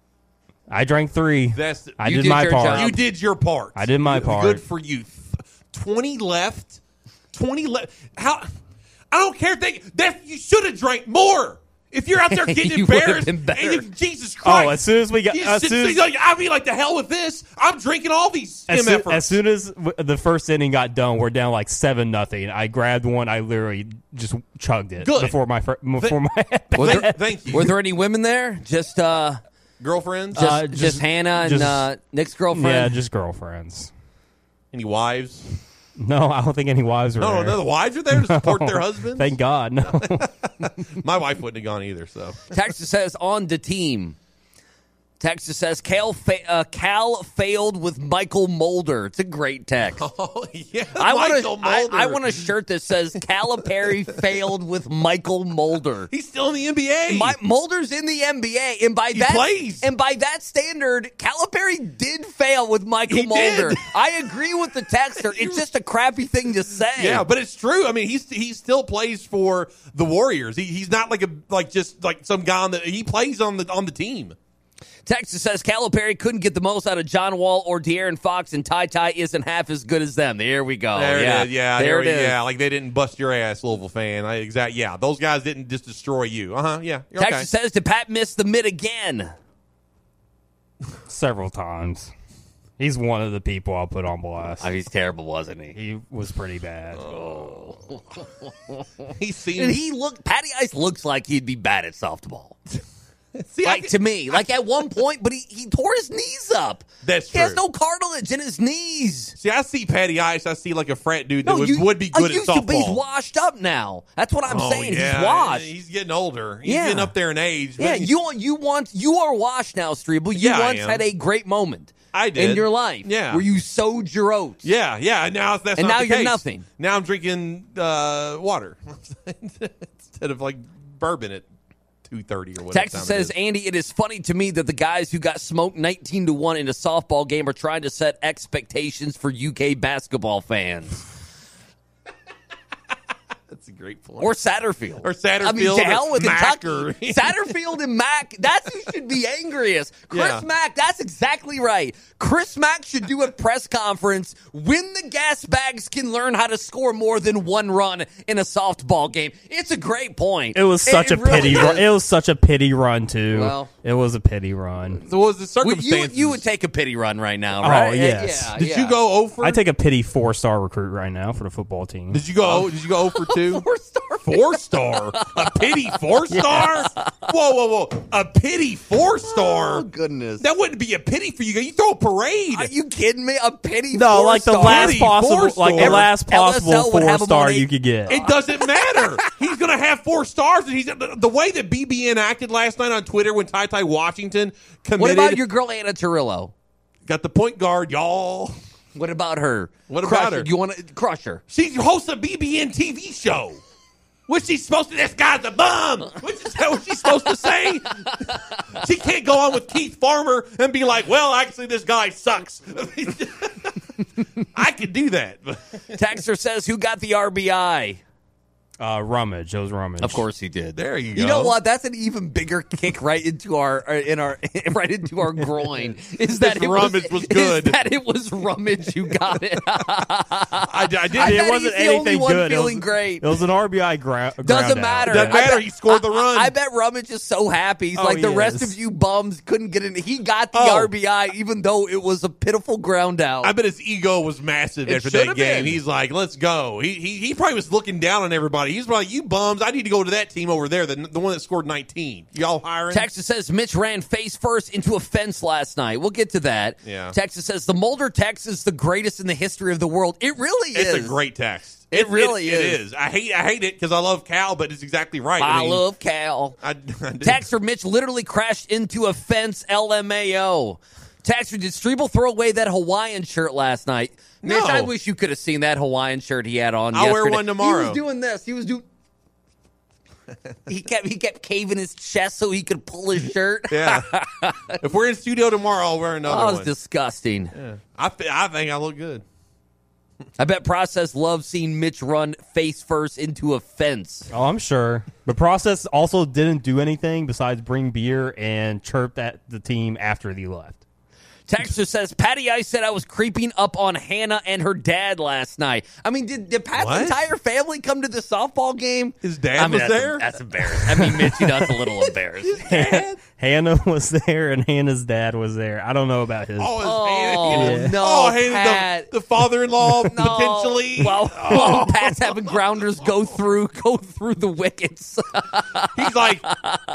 Speaker 8: I drank three.
Speaker 4: That's
Speaker 8: I
Speaker 3: You
Speaker 8: did,
Speaker 3: did
Speaker 8: my
Speaker 3: your
Speaker 8: part.
Speaker 3: job.
Speaker 4: you did your part.
Speaker 8: I did my
Speaker 4: Good-
Speaker 8: part.
Speaker 4: Good for you. twenty left. twenty left. How? I don't care if they. That you should have drank more. If you're out there getting
Speaker 3: You would've
Speaker 4: embarrassed,
Speaker 3: been better.
Speaker 4: and you- Jesus Christ!
Speaker 8: Oh, as soon as we got,
Speaker 4: You
Speaker 8: as
Speaker 4: should-
Speaker 8: soon as,
Speaker 4: like, I mean, like the hell with this. I'm drinking all these
Speaker 8: as,
Speaker 4: M
Speaker 8: soon,
Speaker 4: efforts.
Speaker 8: as soon as w- the first inning got done, we're down like seven nothing. I grabbed one. I literally just chugged it
Speaker 4: Good.
Speaker 8: before my fir- before my.
Speaker 3: Were
Speaker 4: Thank-
Speaker 3: there,
Speaker 4: thank you.
Speaker 3: were there any women there? Just uh,
Speaker 4: Girlfriends?
Speaker 3: just,
Speaker 8: Uh,
Speaker 3: just,
Speaker 8: just-
Speaker 3: Hannah and
Speaker 8: just-
Speaker 3: uh, Nick's girlfriend.
Speaker 8: yeah, just girlfriends.
Speaker 4: Any wives?
Speaker 8: No, I don't think any wives were
Speaker 4: No,
Speaker 8: there.
Speaker 4: no, the wives are there to support their husbands.
Speaker 8: Thank God. No.
Speaker 4: My wife wouldn't have gone either. So
Speaker 3: Texas says on the team. Texas says Cal, fa- uh, Cal failed with Michael Mulder. It's a great text.
Speaker 4: Oh, yeah,
Speaker 3: I
Speaker 4: Michael
Speaker 3: want a, I,
Speaker 4: Mulder.
Speaker 3: I want a shirt that says Calipari failed with Michael Mulder.
Speaker 4: He's still in the N B A.
Speaker 3: My, Mulder's in the N B A, and by
Speaker 4: He
Speaker 3: that
Speaker 4: plays.
Speaker 3: and by that standard, Calipari did fail with Michael
Speaker 4: He
Speaker 3: Mulder.
Speaker 4: did.
Speaker 3: I agree with the texter. It's just a crappy thing to say.
Speaker 4: Yeah, but it's true. I mean, he's he still plays for the Warriors. He, he's not like a like just like some guy on the. He plays on the on the team.
Speaker 3: Texas says Calipari couldn't get the most out of John Wall or De'Aaron Fox, and Ty Ty isn't half as good as them. There we go.
Speaker 4: There
Speaker 3: yeah,
Speaker 4: it is. Yeah,
Speaker 3: there
Speaker 4: there
Speaker 3: it is.
Speaker 4: Yeah, like they didn't bust your ass, Louisville fan. I, exact. Yeah, those guys didn't just destroy you. Uh huh. Yeah. You're
Speaker 3: Texas
Speaker 4: okay.
Speaker 3: says, did Pat miss the mid again?
Speaker 8: Several times. He's one of the people I'll put on blast.
Speaker 3: Oh, he's terrible, wasn't he?
Speaker 8: He was pretty bad.
Speaker 4: He seems.
Speaker 3: And he looked. Patty Ice looks like he'd be bad at softball.
Speaker 4: See,
Speaker 3: Like
Speaker 4: I,
Speaker 3: to me, like at one point, but he, he tore his knees up.
Speaker 4: That's
Speaker 3: He has
Speaker 4: true.
Speaker 3: no cartilage in his knees.
Speaker 4: see, I see Patty Ice. I see like a frat dude that
Speaker 3: No,
Speaker 4: would,
Speaker 3: you-
Speaker 4: would be
Speaker 3: I
Speaker 4: good at
Speaker 3: used to be-
Speaker 4: softball.
Speaker 3: He's washed up now. That's what I'm
Speaker 4: Oh,
Speaker 3: saying.
Speaker 4: yeah.
Speaker 3: He's washed.
Speaker 4: He's getting older. He's
Speaker 3: Yeah.
Speaker 4: getting up there in age. but-
Speaker 3: Yeah, you you want you are washed now, Strebel. You
Speaker 4: Yeah, I
Speaker 3: once
Speaker 4: am.
Speaker 3: had a great moment.
Speaker 4: I did.
Speaker 3: in your life.
Speaker 4: Yeah.
Speaker 3: where you sowed your oats.
Speaker 4: Yeah, yeah. and Now that's
Speaker 3: And
Speaker 4: not
Speaker 3: now
Speaker 4: the
Speaker 3: you're
Speaker 4: case.
Speaker 3: nothing.
Speaker 4: Now I'm drinking uh, water instead of like bourbon at two thirty or whatever.
Speaker 3: Texas
Speaker 4: time it
Speaker 3: says,
Speaker 4: is.
Speaker 3: Andy, it is funny to me that the guys who got smoked nineteen to one in a softball game are trying to set expectations for U K basketball fans.
Speaker 4: That's a great point.
Speaker 3: Or Satterfield.
Speaker 4: Or Satterfield
Speaker 3: I mean, to hell
Speaker 4: or
Speaker 3: with
Speaker 4: Mack
Speaker 3: Kentucky.
Speaker 4: or-
Speaker 3: Satterfield and Mack, that's who should be angriest. Chris
Speaker 4: Yeah.
Speaker 3: Mack, that's exactly right. Chris Mack should do a press conference when the gas bags can learn how to score more than one run in a softball game. It's a great point.
Speaker 8: It was such
Speaker 3: It
Speaker 8: a
Speaker 3: really
Speaker 8: pity
Speaker 3: is.
Speaker 8: run. It was such a pity run too.
Speaker 3: Well-
Speaker 8: it was a pity run.
Speaker 4: So what was the
Speaker 3: Well, you,
Speaker 4: circumstances?
Speaker 3: you would take a pity run right now,
Speaker 8: Oh,
Speaker 3: right?
Speaker 8: yes.
Speaker 3: Yeah,
Speaker 4: Did
Speaker 3: yeah.
Speaker 4: you go over?
Speaker 8: I take a pity four star recruit right now for the football team.
Speaker 4: Did you go? Did you go over two?
Speaker 3: Four star.
Speaker 4: Four star? A pity four star? Whoa, whoa, whoa! A pity four star?
Speaker 3: Oh, goodness.
Speaker 4: That wouldn't be a pity for you. You throw a parade.
Speaker 3: Are you kidding me? A pity
Speaker 8: No,
Speaker 3: four
Speaker 8: like the
Speaker 3: star?
Speaker 8: last
Speaker 4: Pity
Speaker 8: possible,
Speaker 4: four
Speaker 8: like the
Speaker 4: star.
Speaker 8: last
Speaker 3: L S L
Speaker 8: possible
Speaker 3: would
Speaker 8: four
Speaker 3: have him
Speaker 8: star
Speaker 3: on
Speaker 8: you
Speaker 3: eight.
Speaker 8: could get.
Speaker 4: It doesn't matter. He's going to have four stars, and he's the, the way that B B N acted last night on Twitter when Ty Ty Washington committed.
Speaker 3: What about your girl Anna Turillo?
Speaker 4: got the point guard, y'all?
Speaker 3: What about her?
Speaker 4: What
Speaker 3: Crush
Speaker 4: about
Speaker 3: her.
Speaker 4: her?
Speaker 3: Do you want to crush her?
Speaker 4: She hosts a B B N T V show. What's she supposed to? This guy's a bum. What's is that what she's supposed to say? She can't go on with Keith Farmer and be like, "Well, actually, this guy sucks." I could do that.
Speaker 3: Texter says, "Who got the R B I?"
Speaker 8: Uh, rummage. It was rummage.
Speaker 3: Of course he did.
Speaker 4: There you go.
Speaker 3: You know what? That's an even bigger kick right into our uh, in our right into our groin. Is that
Speaker 4: This
Speaker 3: it
Speaker 4: rummage was good.
Speaker 3: Is that it was rummage who got it?
Speaker 4: I, I did.
Speaker 3: I
Speaker 8: It
Speaker 3: bet
Speaker 8: wasn't
Speaker 3: he's the only
Speaker 8: anything
Speaker 3: one
Speaker 8: good.
Speaker 3: feeling
Speaker 8: it was,
Speaker 3: great.
Speaker 8: It was an R B I gra- ground
Speaker 3: Doesn't
Speaker 8: out.
Speaker 3: matter.
Speaker 4: Doesn't
Speaker 3: I
Speaker 4: matter.
Speaker 3: bet-
Speaker 4: He scored the
Speaker 3: I-
Speaker 4: run.
Speaker 3: I, I bet Rummage is so happy. He's
Speaker 8: Oh,
Speaker 3: like the
Speaker 8: he
Speaker 3: rest
Speaker 8: is.
Speaker 3: of you bums couldn't get in. He got the
Speaker 4: Oh.
Speaker 3: R B I even though it was a pitiful ground out.
Speaker 4: I bet his ego was massive
Speaker 3: It
Speaker 4: after
Speaker 3: should
Speaker 4: that
Speaker 3: have
Speaker 4: game.
Speaker 3: been.
Speaker 4: He's like, "Let's go." He, he he probably was looking down on everybody. He's probably, "You bums! I need to go to that team over there, the the one that scored nineteen. Y'all hiring?"
Speaker 3: Texas says Mitch ran face first into a fence last night. We'll get to that.
Speaker 4: Yeah.
Speaker 3: Texas says the Mulder text is the greatest in the history of the world. It really
Speaker 4: It's
Speaker 3: is.
Speaker 4: a great text.
Speaker 3: It really
Speaker 4: it,
Speaker 3: is.
Speaker 4: It is. I hate I hate it because I love Cal, but it's exactly right.
Speaker 3: I
Speaker 4: mean,
Speaker 3: love Cal.
Speaker 4: I, I do.
Speaker 3: Texter Mitch literally crashed into a fence. L M A O. Texter, did Strebel throw away that Hawaiian shirt last night? Mitch,
Speaker 4: No.
Speaker 3: I wish you could have seen that Hawaiian shirt he had on.
Speaker 4: I'll wear
Speaker 3: yesterday.
Speaker 4: one tomorrow.
Speaker 3: He was doing this. He was doing. he kept he kept caving his chest so he could pull his shirt.
Speaker 4: Yeah. If we're in studio tomorrow, I'll wear another
Speaker 3: Oh, it was
Speaker 4: one.
Speaker 3: disgusting.
Speaker 4: I th- I think I look good.
Speaker 3: I bet Process loves seeing Mitch run face first into a fence.
Speaker 8: Oh, I'm sure. The process also didn't do anything besides bring beer and chirp at the team after he left.
Speaker 3: Texter says, Patty Ice said I was creeping up on Hannah and her dad last night. I mean, did, did Pat's
Speaker 4: What?
Speaker 3: entire family come to the softball game?
Speaker 4: His dad
Speaker 3: I mean,
Speaker 4: was
Speaker 3: that's,
Speaker 4: there?
Speaker 3: That's embarrassing. I mean, Mitch, you know, that's a little embarrassing.
Speaker 8: Hannah was there and Hannah's dad was there. I don't know about his.
Speaker 4: Oh, his
Speaker 3: Oh,
Speaker 4: Hannah.
Speaker 3: no,
Speaker 4: oh, Hannah,
Speaker 3: Pat.
Speaker 4: the, the father-in-law
Speaker 3: No.
Speaker 4: potentially.
Speaker 3: While, while Pat's having grounders go through go through the wickets.
Speaker 4: He's like,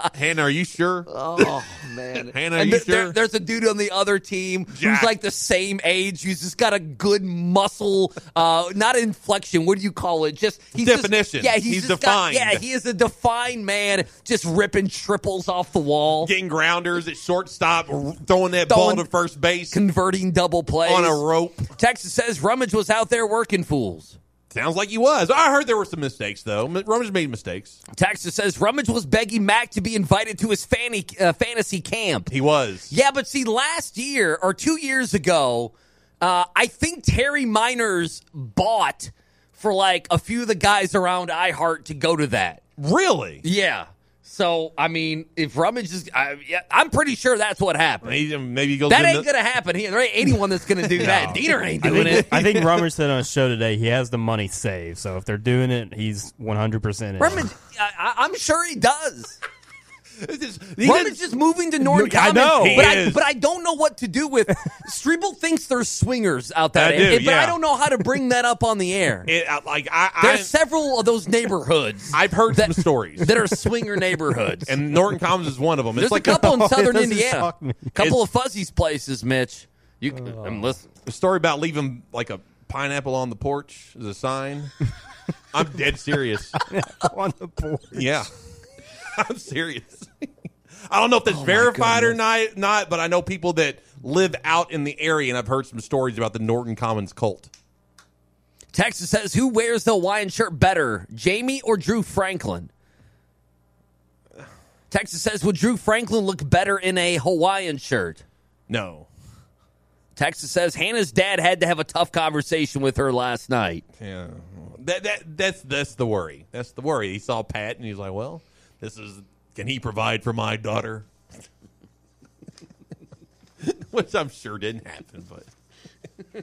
Speaker 4: Hannah, are you sure?
Speaker 3: Oh, man.
Speaker 4: Hannah, are
Speaker 3: and
Speaker 4: you
Speaker 3: th- there-
Speaker 4: sure?
Speaker 3: there's a dude on the other team
Speaker 4: Jack.
Speaker 3: who's like the same age, who's just got a good muscle, uh, not inflection. What do you call it? Just he's
Speaker 4: Definition.
Speaker 3: Just, yeah, he's,
Speaker 4: He's
Speaker 3: just got-
Speaker 4: defined.
Speaker 3: yeah, he is a defined man, just ripping triples off the wall,
Speaker 4: Getting grounders at shortstop, r- throwing that
Speaker 3: Throwing-
Speaker 4: ball to first base
Speaker 3: converting double plays
Speaker 4: on a rope.
Speaker 3: Texas says Rummage was out there working fools.
Speaker 4: Sounds like he was. I heard there were some mistakes, though. M- Rummage made mistakes.
Speaker 3: Texas says Rummage was begging Mac to be invited to his fanny, uh, fantasy camp.
Speaker 4: He was.
Speaker 3: Yeah, but see, last year or two years ago, uh, I think Terry Miners bought for like a few of the guys around iHeart to go to that.
Speaker 4: Really?
Speaker 3: Yeah. So, I mean, if Rummage is, I, yeah, I'm pretty sure that's what happened.
Speaker 4: Maybe, maybe he goes
Speaker 3: That
Speaker 4: in
Speaker 3: ain't
Speaker 4: the-
Speaker 3: going to happen. He, there ain't anyone that's going to do that. Diener ain't
Speaker 8: I
Speaker 3: doing
Speaker 8: think,
Speaker 3: it.
Speaker 8: I think Rummage said on a show today he has the money saved. So if they're doing it, he's one hundred percent in.
Speaker 3: Rummage, I, I- I'm sure he does.
Speaker 4: It's just- he
Speaker 3: Rummage
Speaker 4: didn't-
Speaker 3: is moving to Norton
Speaker 8: I
Speaker 3: Commons,
Speaker 8: know.
Speaker 4: He
Speaker 3: but I,
Speaker 4: is.
Speaker 3: but I don't know what to do with. Strebel thinks there's swingers out that
Speaker 4: I
Speaker 3: area,
Speaker 4: do,
Speaker 3: but
Speaker 4: yeah.
Speaker 3: I don't know how to bring that up on the air.
Speaker 4: It, I- like I,
Speaker 3: There's
Speaker 4: I,
Speaker 3: several of those neighborhoods
Speaker 4: I've heard
Speaker 3: that,
Speaker 4: some stories,
Speaker 3: that are swinger neighborhoods.
Speaker 4: and Norton Commons is one of them.
Speaker 3: There's
Speaker 4: It's like
Speaker 3: a couple in
Speaker 8: Oh, it
Speaker 3: southern
Speaker 8: doesn't
Speaker 3: Indiana.
Speaker 8: shock me.
Speaker 3: A couple of Fuzzy's places, Mitch. You can um, listen.
Speaker 4: a story about leaving like a pineapple on the porch as a sign. I'm dead serious.
Speaker 8: on the board.
Speaker 4: Yeah, I'm serious. I don't know if that's verified or not, not, but I know people that live out in the area, and I've heard some stories about the Norton Commons cult.
Speaker 3: Texas says, who wears the Hawaiian shirt better, Jamie or Drew Franklin? Texas says, would Drew Franklin look better in a Hawaiian shirt?
Speaker 4: No.
Speaker 3: Texas says, Hannah's dad had to have a tough conversation with her last night.
Speaker 4: Yeah. That that that's that's the worry. That's the worry. He saw Pat, and he's like, "Well, this is can he provide for my daughter?" Which I'm sure didn't happen, but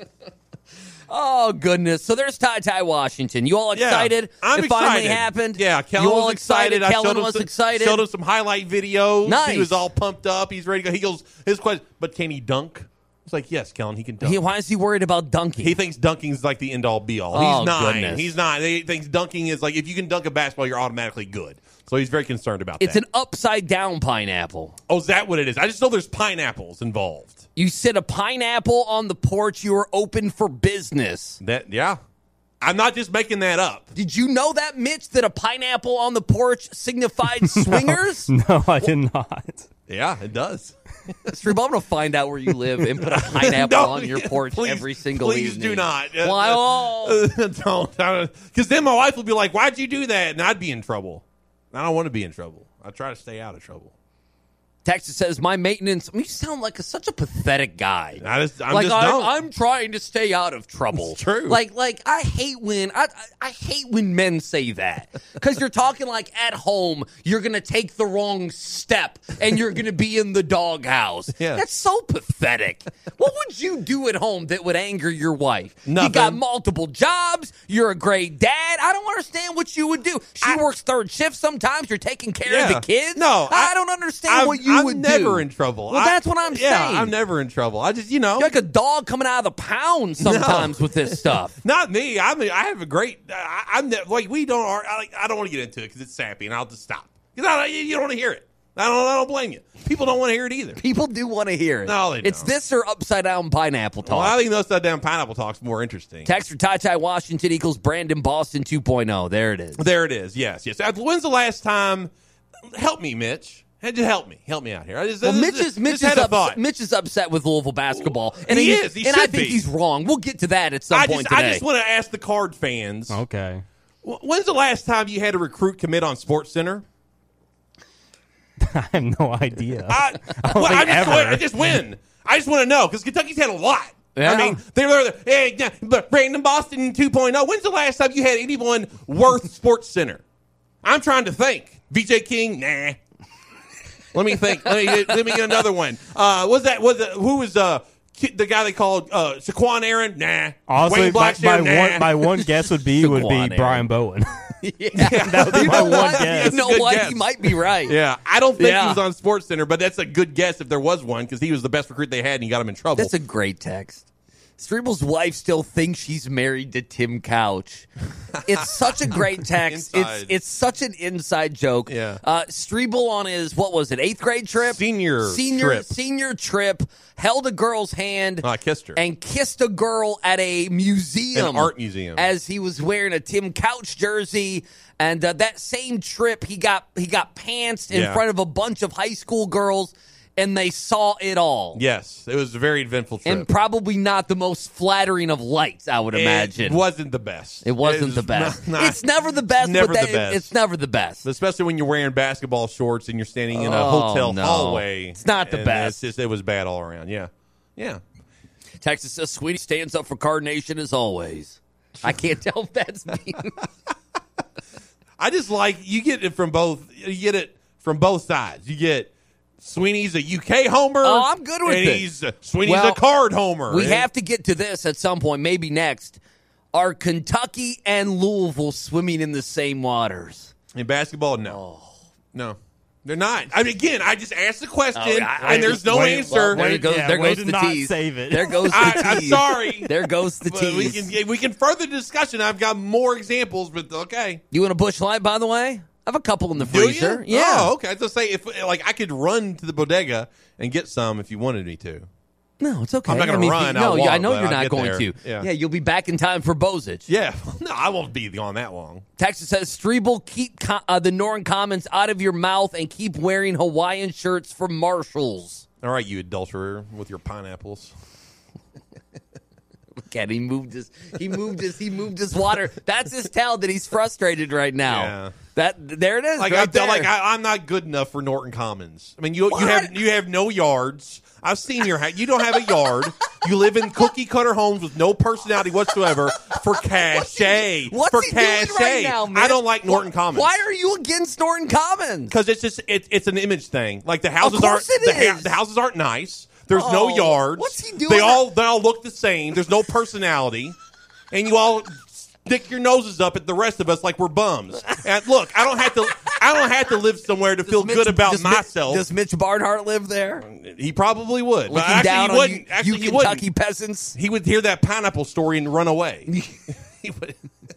Speaker 3: Oh, goodness. So there's Ty Ty Washington. You all
Speaker 4: yeah,
Speaker 3: excited?
Speaker 4: I'm
Speaker 3: it finally
Speaker 4: excited.
Speaker 3: happened?
Speaker 4: Yeah, Kellen
Speaker 3: you all
Speaker 4: was excited. I
Speaker 3: Kellen
Speaker 4: showed him
Speaker 3: was
Speaker 4: some,
Speaker 3: excited.
Speaker 4: Showed him some highlight videos.
Speaker 3: Nice.
Speaker 4: He was all pumped up. He's ready to go. He goes, his question, but can he dunk? It's like, yes, Kellen, he can dunk.
Speaker 3: He, why is he worried about dunking?
Speaker 4: He thinks dunking's like the end all be all.
Speaker 3: Oh,
Speaker 4: He's nine.
Speaker 3: goodness.
Speaker 4: He's nine. He thinks dunking is like if you can dunk a basketball, you're automatically good. So he's very concerned about
Speaker 3: it's
Speaker 4: that.
Speaker 3: an upside down pineapple.
Speaker 4: Oh, is that what it is? I just know there's pineapples involved.
Speaker 3: You sit a pineapple on the porch, you are open for business.
Speaker 4: That yeah. I'm not just making that up.
Speaker 3: Did you know that, Mitch, that a pineapple on the porch signified swingers?
Speaker 8: No, I did not.
Speaker 4: Yeah, it does.
Speaker 3: Stream, I'm going to find out where you live and put a pineapple
Speaker 4: No,
Speaker 3: on your
Speaker 4: yeah,
Speaker 3: porch
Speaker 4: please-
Speaker 3: every single
Speaker 4: please
Speaker 3: evening.
Speaker 4: do not. Uh,
Speaker 3: Why?
Speaker 4: uh,
Speaker 3: Oh.
Speaker 4: don't. Because then my wife will be like, why'd you do that? And I'd be in trouble. I don't want to be in trouble. I try to stay out of trouble.
Speaker 3: Texas says, my maintenance. I mean, you sound like a, such a pathetic guy.
Speaker 4: I just, I'm
Speaker 3: like
Speaker 4: just
Speaker 3: I'm,
Speaker 4: don't.
Speaker 3: I'm trying to stay out of trouble.
Speaker 4: It's true.
Speaker 3: Like, like I hate when I, I, I hate when men say that because you're talking like at home. You're gonna take the wrong step and you're gonna be in the doghouse.
Speaker 4: Yeah.
Speaker 3: That's so pathetic. What would you do at home that would anger your wife?
Speaker 4: Nothing.
Speaker 3: You got multiple jobs. You're a great dad. I don't understand what you would do. She
Speaker 4: I-
Speaker 3: works third shift sometimes. You're taking care
Speaker 4: Yeah.
Speaker 3: of the kids.
Speaker 4: No,
Speaker 3: I,
Speaker 4: I-
Speaker 3: don't understand
Speaker 4: I'm,
Speaker 3: what you
Speaker 4: I'm
Speaker 3: would
Speaker 4: never
Speaker 3: do.
Speaker 4: in trouble.
Speaker 3: Well,
Speaker 4: I-
Speaker 3: that's what I'm
Speaker 4: yeah,
Speaker 3: saying.
Speaker 4: I'm never in trouble. I just, you know.
Speaker 3: You're like a dog coming out of the pound sometimes with this stuff.
Speaker 4: Not me. I mean, I have a great. I, I'm ne- like we don't. ar- I, I don't want to get into it because it's sappy, and I'll just stop. Because I don't- you you don't want to hear it. I don't. I don't blame you. People don't want to hear it either.
Speaker 3: People do want to hear it.
Speaker 4: No, they
Speaker 3: It's
Speaker 4: don't.
Speaker 3: this or upside down pineapple talk.
Speaker 4: Well, I think those upside down pineapple talk's more interesting.
Speaker 3: Text for Ty Ty Washington equals Brandon Boston two point oh. There it is.
Speaker 4: There it is. Yes, yes. Uh, When's the last time? Help me, Mitch. Hey, just help me. Help me out here. I just,
Speaker 3: Well,
Speaker 4: just-
Speaker 3: Mitch is
Speaker 4: just
Speaker 3: Mitch is,
Speaker 4: had a
Speaker 3: ups-
Speaker 4: thought.
Speaker 3: Mitch is upset with Louisville basketball, and
Speaker 4: He is. He
Speaker 3: and I
Speaker 4: should
Speaker 3: think
Speaker 4: be.
Speaker 3: he's wrong. We'll get to that at some
Speaker 4: I
Speaker 3: point
Speaker 4: just,
Speaker 3: today.
Speaker 4: I just want to ask the Card fans.
Speaker 8: Okay.
Speaker 4: wh- When's the last time you had a recruit commit on Sports Center?
Speaker 8: I have no idea.
Speaker 4: I,
Speaker 8: don't
Speaker 4: well,
Speaker 8: think
Speaker 4: I just,
Speaker 8: ever.
Speaker 4: I just win. I just want to know because Kentucky's had a lot.
Speaker 3: Yeah.
Speaker 4: I mean, they were hey, yeah, but Brandon Boston two point oh. When's the last time you had anyone worth Sports Center? I'm trying to think. V J King, nah. Let me think. Let me let me get another one. Uh, was that was it, who was uh ki- the guy they called uh, Shaquan Aaron? Nah.
Speaker 8: Honestly,
Speaker 4: Wayne
Speaker 8: my,
Speaker 4: Blackshear,
Speaker 8: my,
Speaker 4: nah.
Speaker 8: one, my one guess would be would
Speaker 3: Shaquan
Speaker 8: be
Speaker 3: Aaron.
Speaker 8: Brian Bowen.
Speaker 3: yeah,
Speaker 8: that would be
Speaker 3: you
Speaker 8: my
Speaker 3: know
Speaker 8: one
Speaker 3: what?
Speaker 8: guess.
Speaker 3: You know
Speaker 4: Good
Speaker 3: what?
Speaker 4: guess.
Speaker 3: He might be right.
Speaker 4: Yeah, I don't think
Speaker 3: Yeah.
Speaker 4: he was on Sports Center, but that's a good guess if there was one because he was the best recruit they had and he got him in trouble.
Speaker 3: That's a great text. Strebel's wife still thinks she's married to Tim Couch. It's such a great text. it's it's such an inside joke.
Speaker 4: Yeah.
Speaker 3: Uh, Strebel on his, what was it, eighth grade trip?
Speaker 4: Senior
Speaker 3: senior
Speaker 4: trip.
Speaker 3: Senior trip, held a girl's hand.
Speaker 4: Oh, I kissed her.
Speaker 3: And kissed a girl at a museum.
Speaker 4: An art museum.
Speaker 3: As he was wearing a Tim Couch jersey. And uh, that same trip, he got he got pantsed in
Speaker 4: Yeah.
Speaker 3: front of a bunch of high school girls. And they saw it all.
Speaker 4: Yes, it was a very eventful trip.
Speaker 3: And probably not the most flattering of lights, I would imagine.
Speaker 4: It wasn't the best.
Speaker 3: It wasn't
Speaker 4: It was
Speaker 3: the best.
Speaker 4: not-
Speaker 3: it's never the best.
Speaker 4: Never
Speaker 3: but that,
Speaker 4: the best.
Speaker 3: It's never the best.
Speaker 4: Especially when you're wearing basketball shorts and you're standing in a
Speaker 3: Oh,
Speaker 4: hotel
Speaker 3: no.
Speaker 4: hallway.
Speaker 3: It's not the
Speaker 4: And
Speaker 3: best.
Speaker 4: It's just, it was bad all around. Yeah. Yeah.
Speaker 3: Texas says, Sweetie stands up for Card Nation as always. I can't tell if that's me.
Speaker 4: I just like, you get it from both, you get it from both sides. You get Sweeney's a U K homer.
Speaker 3: Oh, I'm good with
Speaker 4: and
Speaker 3: it.
Speaker 4: He's, uh, Sweeney's
Speaker 3: Well,
Speaker 4: a card homer.
Speaker 3: We
Speaker 4: And-
Speaker 3: have to get to this at some point, maybe next. Are Kentucky and Louisville swimming in the same waters?
Speaker 4: In basketball, no. No. They're not. I mean, again, I just asked the question,
Speaker 3: Oh, I-
Speaker 4: and there's no
Speaker 8: wait,
Speaker 4: answer.
Speaker 3: There goes,
Speaker 8: yeah,
Speaker 3: there
Speaker 8: way
Speaker 3: goes
Speaker 8: to
Speaker 3: the
Speaker 8: not
Speaker 3: tease.
Speaker 8: save it.
Speaker 3: There goes the
Speaker 4: I, I'm
Speaker 3: tease.
Speaker 4: sorry.
Speaker 3: There goes the
Speaker 4: But we
Speaker 3: tease.
Speaker 4: can we can further discussion. I've got more examples, but okay.
Speaker 3: You want a Busch Light, by the way? I have a couple in the
Speaker 4: Do
Speaker 3: freezer.
Speaker 4: you?
Speaker 3: Yeah.
Speaker 4: Oh, okay. I was gonna say if like I could run to the bodega and get some if you wanted me to.
Speaker 3: No, it's okay.
Speaker 4: I'm not gonna
Speaker 3: I mean, if
Speaker 4: run,
Speaker 3: You, no,
Speaker 4: I'll
Speaker 3: yeah, I
Speaker 4: walk,
Speaker 3: know
Speaker 4: but
Speaker 3: you're
Speaker 4: I'll
Speaker 3: not
Speaker 4: get
Speaker 3: going
Speaker 4: there.
Speaker 3: to.
Speaker 4: Yeah.
Speaker 3: yeah, you'll be back in time for Bozich.
Speaker 4: Yeah. No, I won't be gone that long.
Speaker 3: Texas says, Strebel, keep co- uh, the Norton comments out of your mouth and keep wearing Hawaiian shirts from Marshalls.
Speaker 4: All right, you adulterer with your pineapples.
Speaker 3: Look at him, he moved his he moved his he moved his water. That's his tell that he's frustrated right now.
Speaker 4: Yeah.
Speaker 3: That there it is.
Speaker 4: Like
Speaker 3: right
Speaker 4: I
Speaker 3: there.
Speaker 4: feel like I, I'm not good enough for Norton Commons. I mean, you
Speaker 3: What?
Speaker 4: you have you have no yards. I've seen your house. You don't have a yard. You live in cookie cutter homes with no personality whatsoever for cachet.
Speaker 3: What's
Speaker 4: for
Speaker 3: he
Speaker 4: cachet.
Speaker 3: doing right now, man?
Speaker 4: I don't like Norton Commons.
Speaker 3: Why are you against Norton Commons?
Speaker 4: Because it's just it, it's an image thing. Like the houses
Speaker 3: course
Speaker 4: aren't
Speaker 3: it
Speaker 4: the, ha-
Speaker 3: is.
Speaker 4: the houses aren't nice. There's no
Speaker 3: Oh,
Speaker 4: yards.
Speaker 3: what's he doing?
Speaker 4: They all they all look the same. There's no personality, and you all stick your noses up at the rest of us like we're bums. And look, I don't have to I don't have to live somewhere to feel
Speaker 3: Mitch-
Speaker 4: good about
Speaker 3: does Mitch-
Speaker 4: myself.
Speaker 3: Does Mitch Barnhart live there?
Speaker 4: He probably would. But
Speaker 3: Looking
Speaker 4: actually,
Speaker 3: down
Speaker 4: he
Speaker 3: on
Speaker 4: wouldn't.
Speaker 3: you,
Speaker 4: actually,
Speaker 3: you
Speaker 4: he
Speaker 3: Kentucky
Speaker 4: wouldn't.
Speaker 3: peasants.
Speaker 4: He would hear that pineapple story and run away. He would.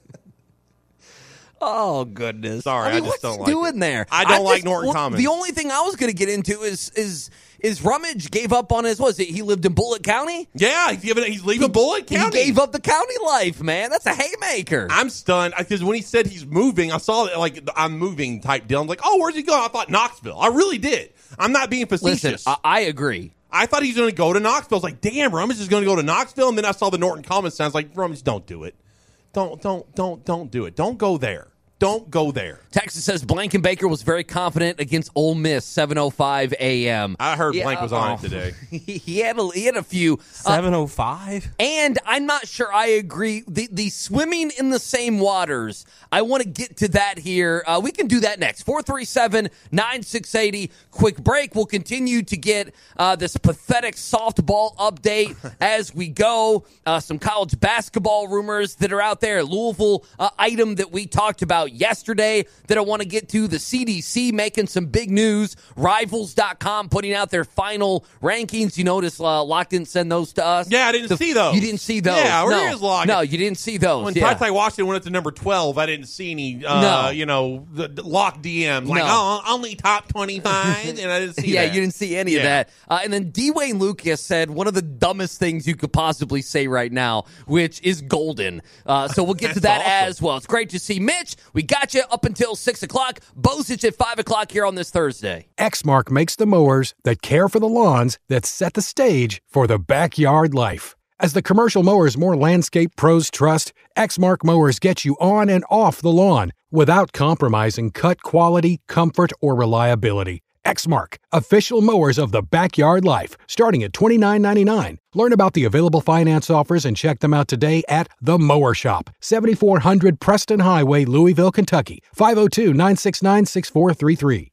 Speaker 3: Oh goodness!
Speaker 4: Sorry,
Speaker 3: I, mean,
Speaker 4: I just
Speaker 3: what's
Speaker 4: don't
Speaker 3: he
Speaker 4: like
Speaker 3: doing
Speaker 4: it.
Speaker 3: there?
Speaker 4: I don't
Speaker 3: I'm
Speaker 4: like
Speaker 3: just-
Speaker 4: Norton
Speaker 3: well,
Speaker 4: Commons.
Speaker 3: The only thing I was going to get into is is is Rummage gave up on his. Was it he lived in Bullitt County?
Speaker 4: Yeah, he's giving. He's leaving Bullitt County.
Speaker 3: He gave up the county life, man. That's a haymaker.
Speaker 4: I'm stunned because when he said he's moving, I saw that like I'm moving type deal. I'm like, oh, where's he going? I thought Knoxville. I really did. I'm not being facetious.
Speaker 3: Listen, I, I agree.
Speaker 4: I thought he was going to go to Knoxville. I was like, damn, Rummage is going to go to Knoxville. And then I saw the Norton Commons signs. Like, Rummage, don't do it. Don't, don't, don't, don't do it. Don't go there. Don't go there.
Speaker 3: Texas says Blankenbaker was very confident against Ole Miss, seven oh five a.m.
Speaker 4: I heard
Speaker 3: Yeah,
Speaker 4: Blank was on
Speaker 3: oh.
Speaker 4: it today.
Speaker 3: he, he had a, he had a few. Uh,
Speaker 8: seven oh five?
Speaker 3: And I'm not sure I agree. The the swimming in the same waters, I want to get to that here. Uh, we can do that next. four three seven, nine six eight zero. Quick break. We'll continue to get uh, this pathetic softball update as we go. Uh, some college basketball rumors that are out there. Louisville uh, item that we talked about yesterday that I want to get to. The C D C making some big news. Rivals dot com putting out their final rankings. You notice uh, Locke didn't send those to us.
Speaker 4: Yeah, I didn't
Speaker 3: The-
Speaker 4: see those.
Speaker 3: You didn't see those.
Speaker 4: Yeah, where
Speaker 3: no.
Speaker 4: is Locke?
Speaker 3: No, you didn't see those.
Speaker 4: When
Speaker 3: yeah.
Speaker 4: Ty Ty Washington went up to number twelve, I didn't see any, uh,
Speaker 3: No.
Speaker 4: you know, the, the lock D Ms. Like,
Speaker 3: No.
Speaker 4: oh, only top twenty-five, and I didn't see
Speaker 3: yeah,
Speaker 4: that.
Speaker 3: you didn't see any of
Speaker 4: Yeah.
Speaker 3: that. Uh, and then Dwayne Lucas said one of the dumbest things you could possibly say right now, which is golden. Uh, so we'll get to that
Speaker 4: That's awesome.
Speaker 3: as well. It's great to see Mitch. We got you up until six o'clock. Bozich at five o'clock here on this Thursday.
Speaker 7: Exmark makes the mowers that care for the lawns that set the stage for the backyard life. As the commercial mowers more landscape pros trust, Exmark mowers get you on and off the lawn without compromising cut quality, comfort, or reliability. Exmark, official mowers of the backyard life, starting at twenty-nine ninety-nine. Learn about the available finance offers and check them out today at The Mower Shop, seventy-four hundred Preston Highway, Louisville, Kentucky, five oh two, nine six nine, six four three three.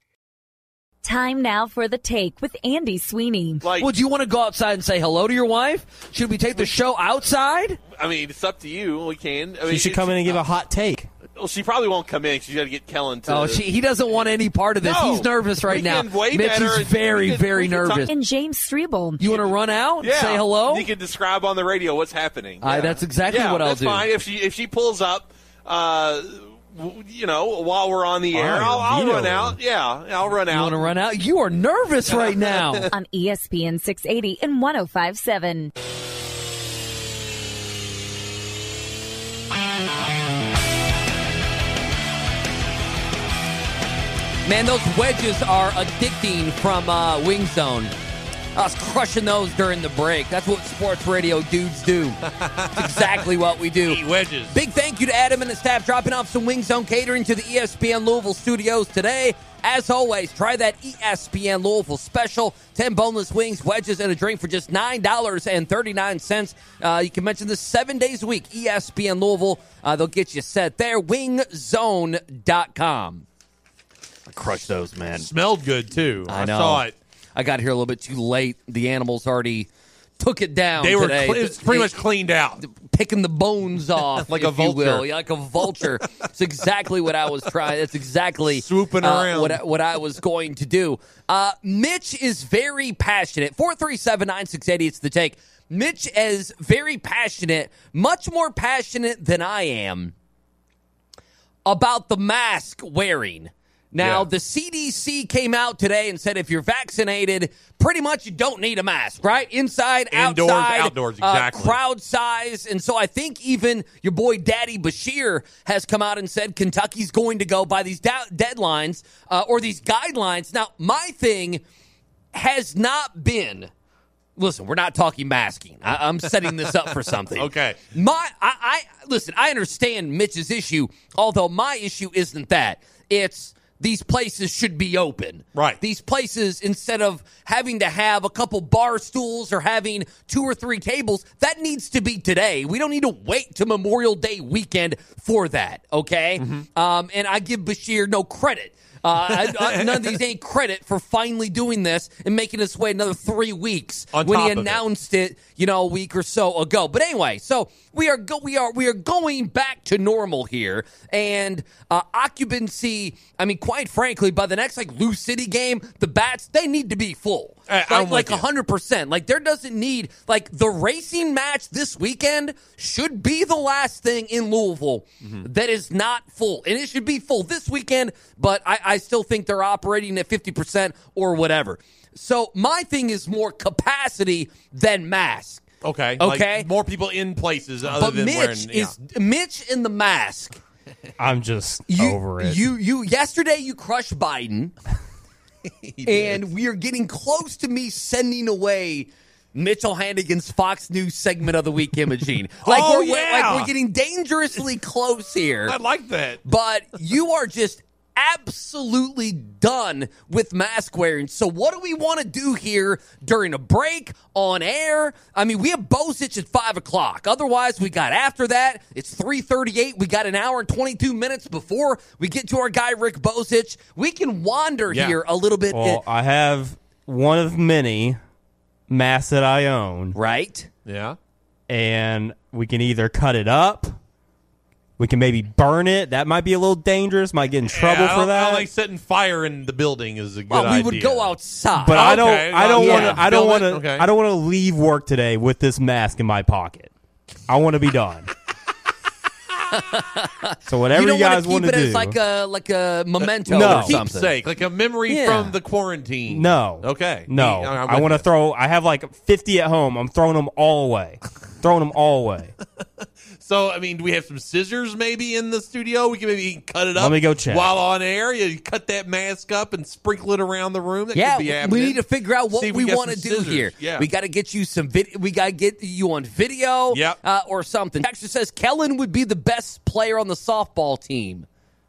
Speaker 2: Time now for The Take with Andy Sweeney.
Speaker 4: Like,
Speaker 3: Well, do you want to go outside and say hello to your wife? Should we take the show outside?
Speaker 9: I mean, it's up to you. We can. I mean,
Speaker 8: You should
Speaker 9: it's-
Speaker 8: come in and give a hot take.
Speaker 9: Well, she probably won't come in. She's got to get Kellen to.
Speaker 3: Oh, she, he doesn't want any part of this.
Speaker 9: No.
Speaker 3: He's nervous right now.
Speaker 9: Weekend way
Speaker 3: Mitch
Speaker 9: better.
Speaker 3: is very,
Speaker 9: We could-
Speaker 3: very
Speaker 9: we could talk-
Speaker 3: nervous.
Speaker 2: And James Strebel.
Speaker 3: You want to run out?
Speaker 9: Yeah.
Speaker 3: Say hello?
Speaker 9: You can describe on the radio what's happening.
Speaker 3: Uh,
Speaker 9: Yeah.
Speaker 3: that's exactly
Speaker 9: Yeah,
Speaker 3: what I'll
Speaker 9: that's
Speaker 3: do.
Speaker 9: fine. If she if she pulls up, uh, w- you know, while we're on the air,
Speaker 4: All right,
Speaker 9: I'll, I'll
Speaker 4: veto.
Speaker 9: run out. Yeah, I'll run
Speaker 3: You
Speaker 9: out.
Speaker 3: want to run out? You are nervous right now.
Speaker 2: On E S P N six eighty and one oh five point seven.
Speaker 3: Man, those wedges are addicting from uh, Wing Zone. I was crushing those during the break. That's what sports radio dudes do. That's exactly what we do.
Speaker 4: Eat wedges.
Speaker 3: Big thank you to Adam and the staff dropping off some Wing Zone catering to the E S P N Louisville studios today. As always, try that E S P N Louisville special. ten boneless wings, wedges, and a drink for just nine dollars and thirty-nine cents. Uh, you can mention this seven days a week. E S P N Louisville. Uh, they'll get you set there. wing zone dot com. I crushed those, man.
Speaker 4: Smelled good, too.
Speaker 3: I
Speaker 4: I,
Speaker 3: know.
Speaker 4: saw it.
Speaker 3: I got here a little bit too late. The animals already took it down
Speaker 4: They were
Speaker 3: today.
Speaker 4: cle- it's pretty
Speaker 3: They-
Speaker 4: much cleaned out.
Speaker 3: Picking the bones off,
Speaker 4: Like
Speaker 3: if
Speaker 4: a vulture.
Speaker 3: you will. Yeah, like a vulture. It's exactly what I was trying. That's exactly
Speaker 4: Swooping
Speaker 3: uh,
Speaker 4: around.
Speaker 3: what I, what I was going to do. Uh, Mitch is very passionate. four three seven, nine six eight zero, it's the take. Mitch is very passionate, much more passionate than I am, about the mask wearing. Now,
Speaker 4: Yeah.
Speaker 3: the C D C came out today and said if you're vaccinated, pretty much you don't need a mask, right? Inside,
Speaker 4: Indoors,
Speaker 3: outside,
Speaker 4: outdoors,
Speaker 3: uh,
Speaker 4: exactly.
Speaker 3: crowd size. And so I think even your boy Daddy Bashir has come out and said Kentucky's going to go by these da- deadlines uh, or these guidelines. Now, my thing has not been... Listen, we're not talking masking. I, I'm setting this up for something.
Speaker 4: Okay.
Speaker 3: My, I, I listen. I understand Mitch's issue, although my issue isn't that. It's these places should be open.
Speaker 4: Right.
Speaker 3: These places, instead of having to have a couple bar stools or having two or three tables, that needs to be today. We don't need to wait to Memorial Day weekend for that. Okay.
Speaker 4: Mm-hmm.
Speaker 3: Um, and I give Bashir no credit. Uh, I, I, none of these ain't credit for finally doing this and making us wait another three weeks
Speaker 4: On
Speaker 3: when
Speaker 4: top
Speaker 3: he
Speaker 4: of it.
Speaker 3: announced it, you know, a week or so ago. But anyway, so we are go- we are we are going back to normal here, and uh, occupancy. I mean, quite frankly, by the next like Lou City game, the Bats they need to be full,
Speaker 4: I-
Speaker 3: like
Speaker 4: I'm with
Speaker 3: like
Speaker 4: you.
Speaker 3: hundred percent. Like there doesn't need like the racing match this weekend should be the last thing in Louisville
Speaker 4: Mm-hmm.
Speaker 3: that is not full, and it should be full this weekend. But I, I still think they're operating at fifty percent or whatever. So my thing is more capacity than mask.
Speaker 4: Okay.
Speaker 3: Okay.
Speaker 4: Like more people in places other
Speaker 3: But
Speaker 4: than
Speaker 3: Mitch
Speaker 4: wearing. yeah.
Speaker 3: is Mitch in the mask.
Speaker 8: I'm just
Speaker 3: You,
Speaker 8: over it.
Speaker 3: You you yesterday you crushed Biden, and we are getting close to me sending away Mitchell Hannigan's Fox News segment of the week, Imogene. Like
Speaker 4: Oh,
Speaker 3: we're, we're-
Speaker 4: yeah.
Speaker 3: like we're getting dangerously close here.
Speaker 4: I like that.
Speaker 3: But you are just absolutely done with mask wearing. So what do we want to do here during a break, on air? I mean, we have Bozich at five o'clock. Otherwise, we got after that. It's three thirty-eight. We got an hour and twenty-two minutes before we get to our guy, Rick Bozich. We can wander
Speaker 4: Yeah.
Speaker 3: here a little bit.
Speaker 8: well, I have one of many masks that I own,
Speaker 3: right?
Speaker 4: Yeah.
Speaker 8: and we can either cut it up. We can maybe burn it. That might be a little dangerous. Might get in trouble
Speaker 4: Yeah, I
Speaker 8: for
Speaker 4: don't- I
Speaker 8: that.
Speaker 4: don't like setting fire in the building is a good
Speaker 3: Well, we
Speaker 4: idea.
Speaker 3: would go outside.
Speaker 8: But I don't.
Speaker 4: Okay,
Speaker 8: I don't
Speaker 3: yeah.
Speaker 8: want to. I don't
Speaker 4: Film
Speaker 8: want
Speaker 4: it,
Speaker 8: to.
Speaker 4: okay.
Speaker 8: I don't want to leave work today with this mask in my pocket. I want to be done. So whatever
Speaker 3: you
Speaker 8: you,
Speaker 3: don't
Speaker 8: guys
Speaker 3: want
Speaker 8: want
Speaker 3: to
Speaker 8: to
Speaker 3: keep it
Speaker 8: do.
Speaker 3: as like a like a memento
Speaker 8: No.
Speaker 3: or something.
Speaker 4: Keepsake, like a memory
Speaker 3: Yeah.
Speaker 4: from the quarantine.
Speaker 8: no.
Speaker 4: Okay.
Speaker 8: No.
Speaker 4: I'm
Speaker 8: I
Speaker 4: with
Speaker 8: want to
Speaker 4: you.
Speaker 8: throw. I have like fifty at home. I'm throwing them all away. Throwing them all away.
Speaker 4: So, I mean, do we have some scissors maybe in the studio? We can maybe cut it up.
Speaker 8: Let me go check.
Speaker 4: While on air, you cut that mask up and sprinkle it around the room. That
Speaker 3: Yeah,
Speaker 4: could be
Speaker 3: we
Speaker 4: happening.
Speaker 3: need to figure out what
Speaker 4: See if
Speaker 3: we
Speaker 4: got
Speaker 3: want to
Speaker 4: some
Speaker 3: do
Speaker 4: scissors.
Speaker 3: here.
Speaker 4: Yeah.
Speaker 3: We got to get you some video. We got to get you on video,
Speaker 4: Yep.
Speaker 3: uh, or something. Texture says Kellen would be the best player on the softball team.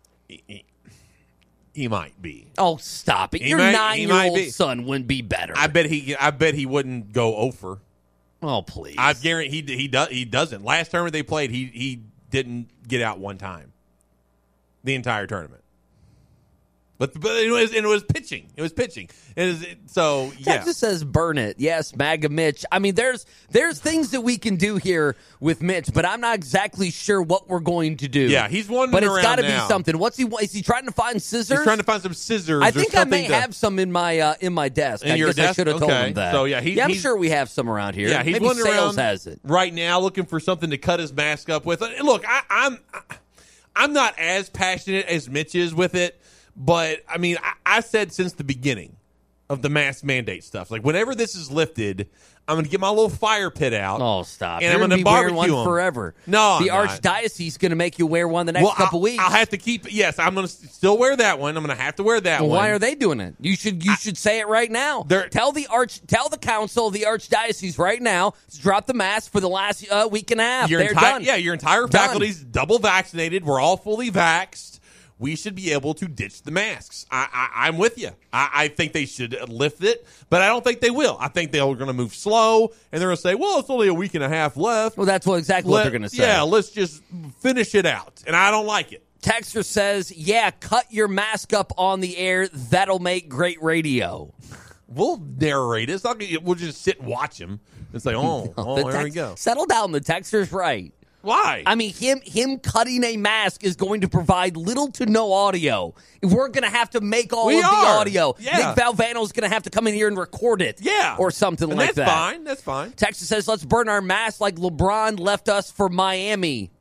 Speaker 4: He might be.
Speaker 3: Oh, stop it!
Speaker 4: He
Speaker 3: Your
Speaker 4: might- he
Speaker 3: nine-year-old
Speaker 4: might be.
Speaker 3: son wouldn't be better.
Speaker 4: I bet he. I bet he wouldn't go over.
Speaker 3: oh, please!
Speaker 4: I guarantee he he does. He doesn't. Last tournament they played, he he didn't get out one time. The entire tournament. But but it was and it was pitching. It was pitching. It is, it, so yeah.
Speaker 3: Texas says burn it. Yes, MAGA Mitch. I mean, there's there's things that we can do here with Mitch, but I'm not exactly sure what we're going to do.
Speaker 4: Yeah, he's wandering
Speaker 3: But it's
Speaker 4: around
Speaker 3: got to be
Speaker 4: now.
Speaker 3: something. What's he? Is he trying to find scissors?
Speaker 4: He's trying to find some scissors.
Speaker 3: I
Speaker 4: or
Speaker 3: think I may
Speaker 4: something to,
Speaker 3: have some in my uh, in my desk.
Speaker 4: In
Speaker 3: I
Speaker 4: your
Speaker 3: guess I
Speaker 4: desk?
Speaker 3: should have told
Speaker 4: Okay.
Speaker 3: him that.
Speaker 4: So, yeah, he-
Speaker 3: yeah, I'm
Speaker 4: he's-
Speaker 3: sure we have some around here.
Speaker 4: Yeah, he's
Speaker 3: Maybe
Speaker 4: wandering
Speaker 3: Sales
Speaker 4: around
Speaker 3: has it.
Speaker 4: right now, looking for something to cut his mask up with. And look, I, I'm I'm not as passionate as Mitch is with it, but I mean, I, I said since the beginning of the mask mandate stuff, like whenever this is lifted, I'm going to get my little fire pit out.
Speaker 3: Oh, stop!
Speaker 4: And
Speaker 3: You're
Speaker 4: I'm
Speaker 3: gonna
Speaker 4: going to
Speaker 3: be wearing
Speaker 4: barbecue
Speaker 3: one
Speaker 4: them
Speaker 3: forever.
Speaker 4: No,
Speaker 3: the
Speaker 4: I'm not.
Speaker 3: archdiocese is going to make you wear one the next
Speaker 4: well,
Speaker 3: couple
Speaker 4: I'll,
Speaker 3: weeks.
Speaker 4: I'll have to keep. Yes, I'm going to still wear that one. I'm going to have to wear that
Speaker 3: Well,
Speaker 4: one.
Speaker 3: why are they doing it? You should you I, should say it right now. Tell the arch tell the council, the archdiocese right now to drop the mask for the last uh, week and a half.
Speaker 4: Your
Speaker 3: They're
Speaker 4: entire,
Speaker 3: done.
Speaker 4: Yeah, your entire
Speaker 3: Done.
Speaker 4: faculty's double vaccinated. We're all fully vaxxed. We should be able to ditch the masks. I, I, I'm with you. I, I think they should lift it, but I don't think they will. I think they're going to move slow, and they're going to say, well, it's only a week and a half left.
Speaker 3: Well, that's what exactly
Speaker 4: Let,
Speaker 3: what they're going to say.
Speaker 4: Yeah, let's just finish it out, and I don't like it.
Speaker 3: Texter says, yeah, cut your mask up on the air. That'll make great radio.
Speaker 4: We'll narrate it. It's not gonna, we'll just sit and watch him and say, oh,
Speaker 3: no,
Speaker 4: oh
Speaker 3: the
Speaker 4: there
Speaker 3: text,
Speaker 4: we go.
Speaker 3: Settle down. The texter's right.
Speaker 4: Why?
Speaker 3: I mean, him him cutting a mask is going to provide little to no audio. We're going to have to make all
Speaker 4: we
Speaker 3: of
Speaker 4: are.
Speaker 3: the audio.
Speaker 4: Yeah.
Speaker 3: Nick Valvano is going to have to come in here and record it.
Speaker 4: Yeah.
Speaker 3: Or something
Speaker 4: and
Speaker 3: like
Speaker 4: that's
Speaker 3: that.
Speaker 4: That's fine. That's fine.
Speaker 3: Texas says, let's burn our masks like LeBron left us for Miami.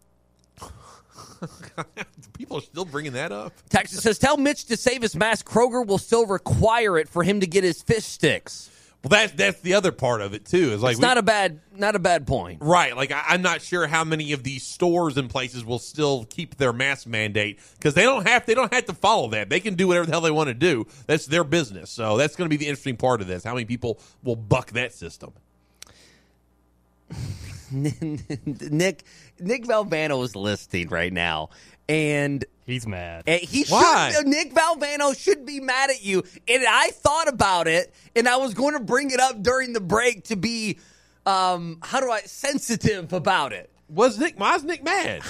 Speaker 4: People are still bringing that up.
Speaker 3: Texas says, tell Mitch to save his mask. Kroger will still require it for him to get his fish sticks.
Speaker 4: Well, that's that's the other part of it too. Is like
Speaker 3: it's
Speaker 4: we,
Speaker 3: not a bad not a bad point,
Speaker 4: right? Like I, I'm not sure how many of these stores and places will still keep their mask mandate because they don't have they don't have to follow that. They can do whatever the hell they want to do. That's their business. So that's going to be the interesting part of this. How many people will buck that system?
Speaker 3: Nick Nick Valvano is listening right now, and
Speaker 8: he's mad.
Speaker 3: And he
Speaker 4: Why?
Speaker 3: should. Nick Valvano should be mad at you. And I thought about it, and I was going to bring it up during the break to be, um, how do I sensitive about it?
Speaker 4: Was Nick? Why's Nick mad?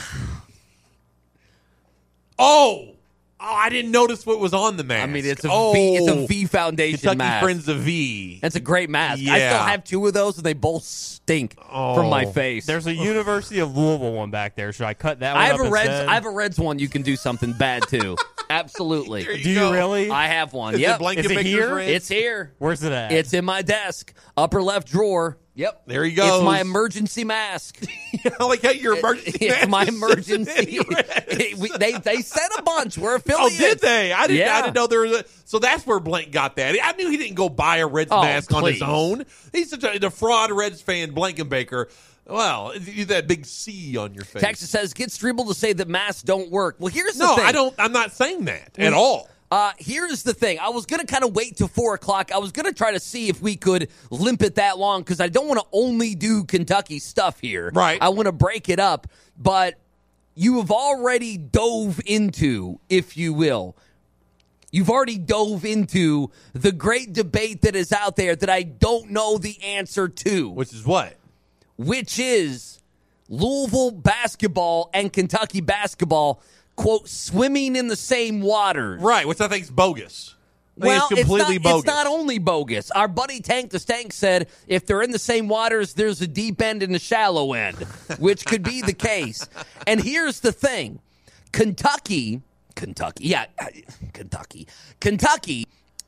Speaker 4: oh. Oh, I didn't notice what was on the mask.
Speaker 3: I mean, it's a
Speaker 4: oh,
Speaker 3: V. It's a V Foundation
Speaker 4: Kentucky
Speaker 3: mask.
Speaker 4: Friends of V.
Speaker 3: It's a great mask.
Speaker 4: Yeah.
Speaker 3: I still have two of those, and they both stink
Speaker 4: oh.
Speaker 3: from my face.
Speaker 8: There's a University of Louisville one back there. Should I cut that one
Speaker 3: I have
Speaker 8: up
Speaker 3: a Reds.
Speaker 8: instead?
Speaker 3: I have a Reds one. You can do something bad too. Absolutely.
Speaker 4: You
Speaker 8: Do you
Speaker 4: go.
Speaker 8: really?
Speaker 3: I have one.
Speaker 4: Is
Speaker 3: Yep.
Speaker 4: it blanket
Speaker 8: Is it
Speaker 4: Baker's
Speaker 8: here?
Speaker 4: Reds?
Speaker 3: It's here.
Speaker 8: Where's it at?
Speaker 3: It's in my desk, upper left drawer. Yep.
Speaker 4: There he goes.
Speaker 3: It's my emergency mask.
Speaker 4: I like how your emergency
Speaker 3: It's
Speaker 4: mask
Speaker 3: my
Speaker 4: is
Speaker 3: emergency.
Speaker 4: Cincinnati
Speaker 3: We- they they sent a bunch. We're
Speaker 4: Oh,
Speaker 3: affiliates.
Speaker 4: did they? I didn't.
Speaker 3: Yeah.
Speaker 4: I didn't know there was a. So that's where Blank got that. I knew he didn't go buy a Reds
Speaker 3: Oh,
Speaker 4: mask on his
Speaker 3: please.
Speaker 4: own. He's such a, a fraud Reds fan, Blankenbaker. Well, you that big C on your face.
Speaker 3: Texas says, get Strebel to say that masks don't work. Well, here's the
Speaker 4: no,
Speaker 3: thing.
Speaker 4: I don't. I'm not saying that at all.
Speaker 3: Uh, here's the thing. I was going to kind of wait till four o'clock. I was going to try to see if we could limp it that long because I don't want to only do Kentucky stuff here.
Speaker 4: Right.
Speaker 3: I want to break it up. But you have already dove into, if you will, you've already dove into the great debate that is out there that I don't know the answer to.
Speaker 4: Which is what?
Speaker 3: Which is Louisville basketball and Kentucky basketball, quote, swimming in the same waters.
Speaker 4: Right, which I think is bogus. I think
Speaker 3: Well,
Speaker 4: it's completely
Speaker 3: it's not,
Speaker 4: bogus.
Speaker 3: it's not only bogus. Our buddy Tank the Stank said if they're in the same waters, there's a deep end and a shallow end, which could be the case. And here's the thing. Kentucky, Kentucky, yeah, Kentucky, Kentucky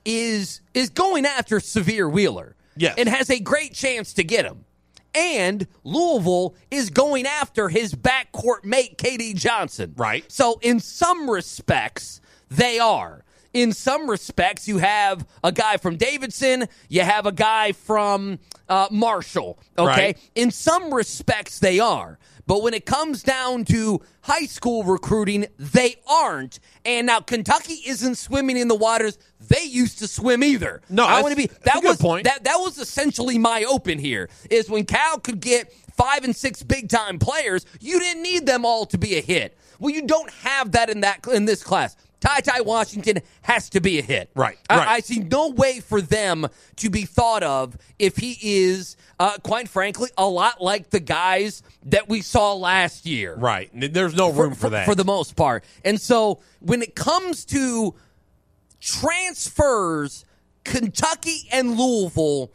Speaker 3: is is going after Severe Wheeler.
Speaker 4: Yes.
Speaker 3: And has a great chance to get him. And Louisville is going after his backcourt mate, K D Johnson.
Speaker 4: Right.
Speaker 3: So in some respects, they are. In some respects, you have a guy from Davidson. You have a guy from uh, Marshall. Okay.
Speaker 4: Right.
Speaker 3: In some respects, they are. But when it comes down to high school recruiting, they aren't. And now Kentucky isn't swimming in the waters they used to swim either.
Speaker 4: No,
Speaker 3: I
Speaker 4: that's-
Speaker 3: want to be
Speaker 4: that's
Speaker 3: that
Speaker 4: a good
Speaker 3: was
Speaker 4: point.
Speaker 3: that that was essentially my open here. Is when Cal could get five and six big time players, you didn't need them all to be a hit. Well, you don't have that in that in this class. Ty Ty Washington has to be a hit.
Speaker 4: Right,
Speaker 3: I,
Speaker 4: right.
Speaker 3: I see no way for them to be thought of if he is, uh, quite frankly, a lot like the guys that we saw last year.
Speaker 4: Right. There's no room for, that.
Speaker 3: For the most part. And so when it comes to transfers Kentucky and Louisville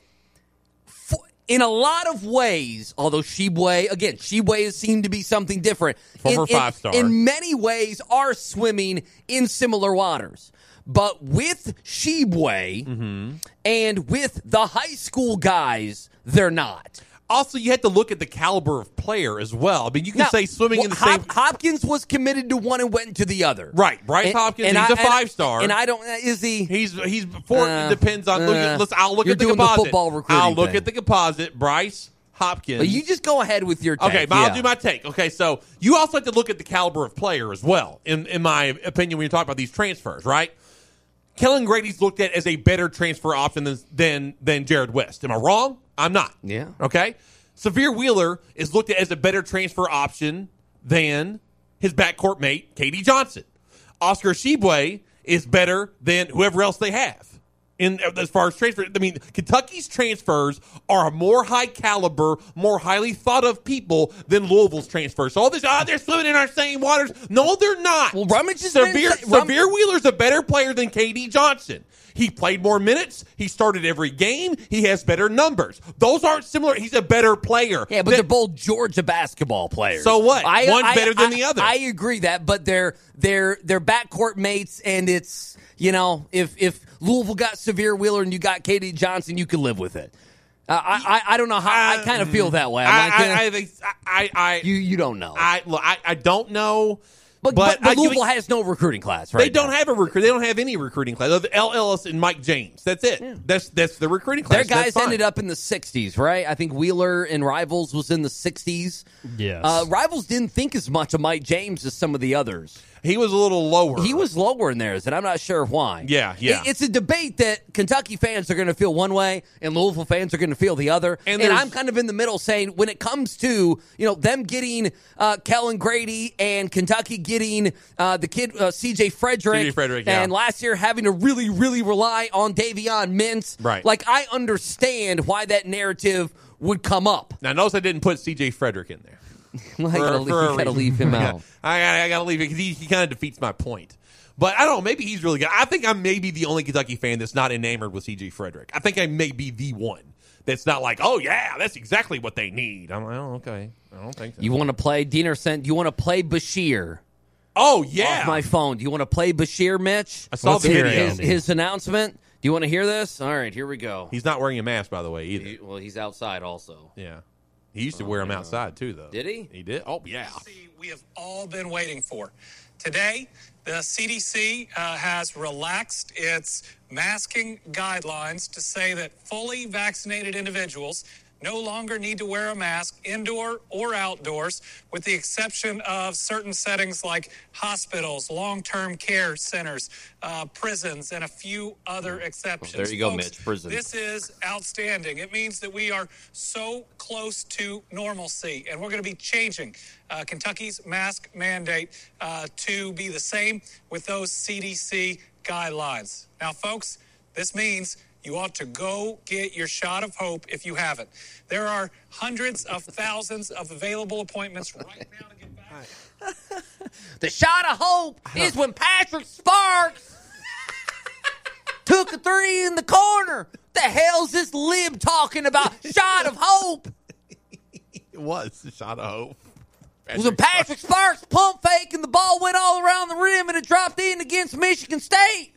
Speaker 3: for, in a lot of ways, although Sheboy, again, Sheboy has seemed to be something different.
Speaker 4: Former
Speaker 3: in,
Speaker 4: five-star.
Speaker 3: In, in many ways are swimming in similar waters. But with Sheboy
Speaker 4: mm-hmm.
Speaker 3: and with the high school guys, they're not.
Speaker 4: Also, you have to look at the caliber of player as well. I mean, you can
Speaker 3: Now,
Speaker 4: say swimming
Speaker 3: well,
Speaker 4: in the
Speaker 3: Hop-
Speaker 4: same...
Speaker 3: Hopkins was committed to one and went to the other.
Speaker 4: Right. Bryce
Speaker 3: And-
Speaker 4: Hopkins,
Speaker 3: and
Speaker 4: he's
Speaker 3: I-
Speaker 4: a five-star.
Speaker 3: And I don't... Is he...
Speaker 4: He's he's before
Speaker 3: Uh,
Speaker 4: it depends on. Look at,
Speaker 3: uh,
Speaker 4: let's, I'll look
Speaker 3: you're
Speaker 4: at the
Speaker 3: doing the
Speaker 4: composite.
Speaker 3: football recruiting
Speaker 4: I'll look
Speaker 3: thing.
Speaker 4: at the composite. Bryce Hopkins.
Speaker 3: But you just go ahead with your take.
Speaker 4: Okay, but
Speaker 3: yeah.
Speaker 4: I'll do my take. Okay, so you also have to look at the caliber of player as well, in, in my opinion, when you talk about these transfers, right? Kellen Grady's looked at as a better transfer option than, than, than Jared West. Am I wrong? I'm not.
Speaker 3: Yeah.
Speaker 4: Okay? Severe Wheeler is looked at as a better transfer option than his backcourt mate, K D Johnson. Oscar Sheboy is better than whoever else they have. In as far as transfer, I mean, Kentucky's transfers are more high caliber, more highly thought of people than Louisville's transfers. So all this, ah, they're swimming in our same waters. No, they're not.
Speaker 3: Well, Rummage has
Speaker 4: Severe,
Speaker 3: been- Rum-
Speaker 4: Severe Wheeler's a better player than K D Johnson. He played more minutes. He started every game. He has better numbers. Those aren't similar. He's a better player.
Speaker 3: Yeah, but
Speaker 4: That-
Speaker 3: they're both Georgia basketball players.
Speaker 4: So what?
Speaker 3: I,
Speaker 4: One's
Speaker 3: I-
Speaker 4: better than
Speaker 3: I-
Speaker 4: the other.
Speaker 3: I agree that, but they're they're they're backcourt mates, and it's you know if if Louisville got Severe Wheeler and you got K D Johnson, you could live with it. Uh, I, I I don't know how I kind of feel that way. I'm
Speaker 4: I,
Speaker 3: like, eh,
Speaker 4: I, I, think- I, I,
Speaker 3: you you don't know.
Speaker 4: I, look, I, I don't know.
Speaker 3: but
Speaker 4: but
Speaker 3: but, but
Speaker 4: I give
Speaker 3: Louisville
Speaker 4: it-
Speaker 3: has no recruiting class, right?
Speaker 4: They don't
Speaker 3: now.
Speaker 4: have a recruit. They don't have any recruiting class. Other- L. Ellis and Mike James. That's it. That's that's the recruiting class.
Speaker 3: Their guys
Speaker 4: That's fine.
Speaker 3: ended up in the sixties, right? I think Wheeler and Rivals was in the sixties.
Speaker 8: Yes.
Speaker 3: Uh, Rivals didn't think as much of Mike James as some of the others.
Speaker 4: He was a little lower.
Speaker 3: He was lower in theirs, and I'm not sure why.
Speaker 4: Yeah, yeah.
Speaker 3: It- it's a debate that Kentucky fans are going to feel one way, and Louisville fans are going to feel the other.
Speaker 4: And
Speaker 3: And,
Speaker 4: there's-
Speaker 3: I'm kind of in the middle, saying when it comes to you know them getting uh, Kellen Grady and Kentucky getting uh, the kid uh, C J Frederick,
Speaker 4: C J Frederick, yeah.
Speaker 3: and last year having to really, really rely on Davion Mintz.
Speaker 4: Right.
Speaker 3: Like I understand why that narrative would come up.
Speaker 4: Now, notice I didn't put C J Frederick in there.
Speaker 3: Well, I gotta, leave,
Speaker 4: for a
Speaker 3: you gotta
Speaker 4: reason.
Speaker 3: leave him out.
Speaker 4: I, I, I got to leave it because he, he kind of defeats my point. But I don't know. Maybe he's really good. I think I'm maybe the only Kentucky fan that's not enamored with C J Frederick. I think I may be the one that's not like, oh, yeah, that's exactly what they need. I'm like, oh, okay. I don't think so.
Speaker 3: You want to play? Diener sent. You want to play Bashir?
Speaker 4: oh, yeah.
Speaker 3: Off my phone. Do you want to play Bashir, Mitch?
Speaker 4: I saw
Speaker 8: Let's
Speaker 4: the
Speaker 8: hear
Speaker 4: video.
Speaker 8: it.
Speaker 3: His, his announcement. Do you want to hear this? All right, here we go.
Speaker 4: He's not wearing a mask, by the way, either.
Speaker 3: He- well, he's outside also.
Speaker 4: Yeah. He used to wear them outside, too, though.
Speaker 3: Did he?
Speaker 4: He did? Oh, yeah.
Speaker 10: We have all been waiting for. Today, the C D C uh, has relaxed its masking guidelines to say that fully vaccinated individuals no longer need to wear a mask indoor or outdoors, with the exception of certain settings like hospitals, long-term care centers, uh, prisons, and a few other exceptions.
Speaker 3: Well, there you go,
Speaker 10: Folks,
Speaker 3: Mitch, prisons.
Speaker 10: This is outstanding. It means that we are so close to normalcy, and we're going to be changing uh, Kentucky's mask mandate uh, to be the same with those C D C guidelines. Now, folks, this means you ought to go get your shot of hope if you haven't. There are hundreds of thousands of available appointments right now to get back.
Speaker 3: The shot of hope is when Patrick Sparks took a three in the corner. The hell's this lib talking about? Shot of hope.
Speaker 4: It was a shot of hope.
Speaker 3: It was when Patrick Sparks pump fake and the ball went all around the rim and it dropped in against Michigan State.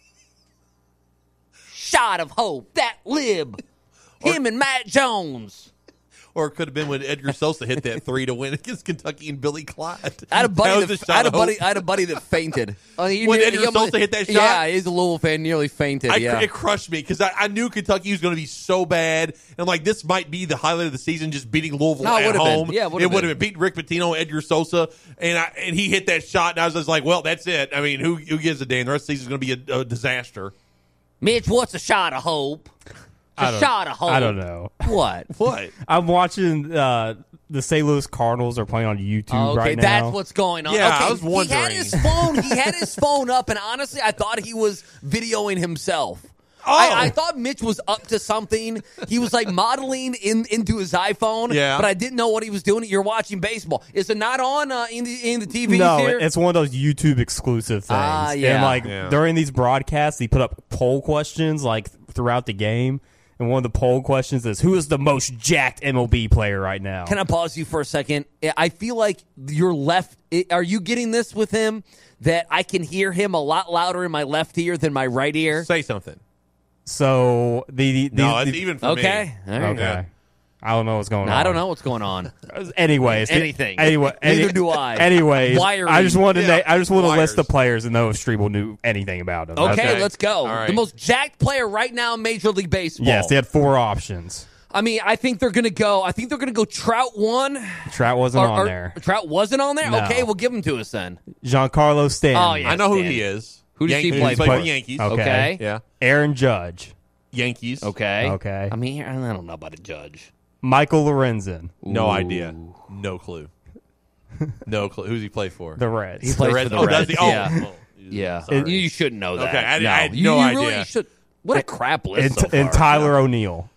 Speaker 3: Shot of hope. That lib. Him and Matt Jones.
Speaker 4: Or it could have been when Edgar Sosa hit that three to win against Kentucky and Billy Clyde.
Speaker 3: I had a buddy.
Speaker 4: That was
Speaker 3: That,
Speaker 4: a shot
Speaker 3: I had a
Speaker 4: of
Speaker 3: buddy.
Speaker 4: hope.
Speaker 3: I had a buddy that fainted. Uh, he
Speaker 4: When
Speaker 3: nearly-
Speaker 4: Edgar
Speaker 3: he almost-
Speaker 4: Sosa hit that shot?
Speaker 3: Yeah, he's a Louisville fan. Nearly fainted.
Speaker 4: I,
Speaker 3: yeah,
Speaker 4: It crushed me because I, I knew Kentucky was going to be so bad. And I'm like, this might be the highlight of the season, just beating Louisville
Speaker 3: No, it
Speaker 4: at
Speaker 3: would've been.
Speaker 4: home.
Speaker 3: Yeah, it would've
Speaker 4: would have
Speaker 3: been.
Speaker 4: been beating Rick Pitino, Edgar Sosa, and I, and he hit that shot, and I was just like, well, that's it. I mean, who who gives a damn? The rest of the season is going to be a, a disaster.
Speaker 3: Mitch, what's a shot of hope?
Speaker 8: I
Speaker 3: A
Speaker 8: don't-
Speaker 3: shot of hope.
Speaker 8: I don't know.
Speaker 3: What?
Speaker 4: What?
Speaker 8: I'm watching uh, the Saint Louis Cardinals are playing on YouTube
Speaker 3: Oh, okay,
Speaker 8: right now.
Speaker 3: that's what's going on.
Speaker 4: Yeah,
Speaker 3: okay,
Speaker 4: I was wondering.
Speaker 3: He had his phone. He had his phone up, and honestly, I thought he was videoing himself.
Speaker 4: Oh.
Speaker 3: I, I thought Mitch was up to something. He was like modeling in into his iPhone,
Speaker 4: Yeah.
Speaker 3: but I didn't know what he was doing. You're watching baseball. Is it not on uh, in the in the T V
Speaker 8: No,
Speaker 3: here?
Speaker 8: it's one of those YouTube exclusive things.
Speaker 3: Ah, yeah.
Speaker 8: And like
Speaker 4: Yeah.
Speaker 8: during these broadcasts, he put up poll questions like throughout the game. And one of the poll questions is, who is the most jacked M L B player right now?
Speaker 3: Can I pause you for a second? I feel like you're left. Are you getting this with him? That I can hear him a lot louder in my left ear than my right ear?
Speaker 4: Say something.
Speaker 8: So the, the
Speaker 4: No,
Speaker 8: the,
Speaker 4: it's even for
Speaker 3: Okay.
Speaker 4: me.
Speaker 3: All right.
Speaker 8: Okay. I don't know what's going
Speaker 3: No,
Speaker 8: on.
Speaker 3: I don't know what's going on.
Speaker 8: Anyways,
Speaker 3: Anything.
Speaker 8: Anyway,
Speaker 3: Neither
Speaker 8: any-
Speaker 3: do I.
Speaker 8: Anyways,
Speaker 3: Wiring.
Speaker 8: I just wanted to.
Speaker 4: Yeah,
Speaker 8: na- I just want to
Speaker 4: wires.
Speaker 8: list the players and know if Strebel knew anything about them.
Speaker 3: Okay,
Speaker 4: Okay.
Speaker 3: let's go.
Speaker 4: All right.
Speaker 3: The most jacked player right now in Major League Baseball.
Speaker 8: Yes, they had four options.
Speaker 3: I mean, I think they're going to go. I think they're going to go Trout one.
Speaker 8: Trout wasn't
Speaker 3: Or-
Speaker 8: on
Speaker 3: or-
Speaker 8: there.
Speaker 3: Trout wasn't on there?
Speaker 8: No.
Speaker 3: Okay, well, give him to us then.
Speaker 8: Giancarlo Stanton.
Speaker 3: Oh, yeah.
Speaker 4: I know who
Speaker 3: Stanton.
Speaker 4: he is.
Speaker 3: Who does he
Speaker 4: Yankees.
Speaker 3: play
Speaker 4: He played
Speaker 3: for?
Speaker 4: for the Yankees.
Speaker 8: Okay.
Speaker 3: Okay.
Speaker 4: Yeah.
Speaker 8: Aaron Judge,
Speaker 4: Yankees.
Speaker 3: Okay.
Speaker 8: Okay.
Speaker 3: I mean, I don't know about a Judge.
Speaker 8: Michael Lorenzen,
Speaker 4: No
Speaker 3: Ooh.
Speaker 4: idea. No clue. No clue. Who's he play for?
Speaker 8: the Reds.
Speaker 3: He plays
Speaker 4: Reds.
Speaker 3: for the
Speaker 4: Oh,
Speaker 3: Reds.
Speaker 4: does he? Oh,
Speaker 3: Yeah.
Speaker 4: oh,
Speaker 3: Yeah.
Speaker 4: sorry.
Speaker 3: You shouldn't know that.
Speaker 4: Okay, I-
Speaker 3: no.
Speaker 4: I had
Speaker 3: you,
Speaker 4: no
Speaker 3: you
Speaker 4: idea.
Speaker 3: Really should. What a crap list
Speaker 8: and,
Speaker 3: so far.
Speaker 8: and Tyler O'Neill.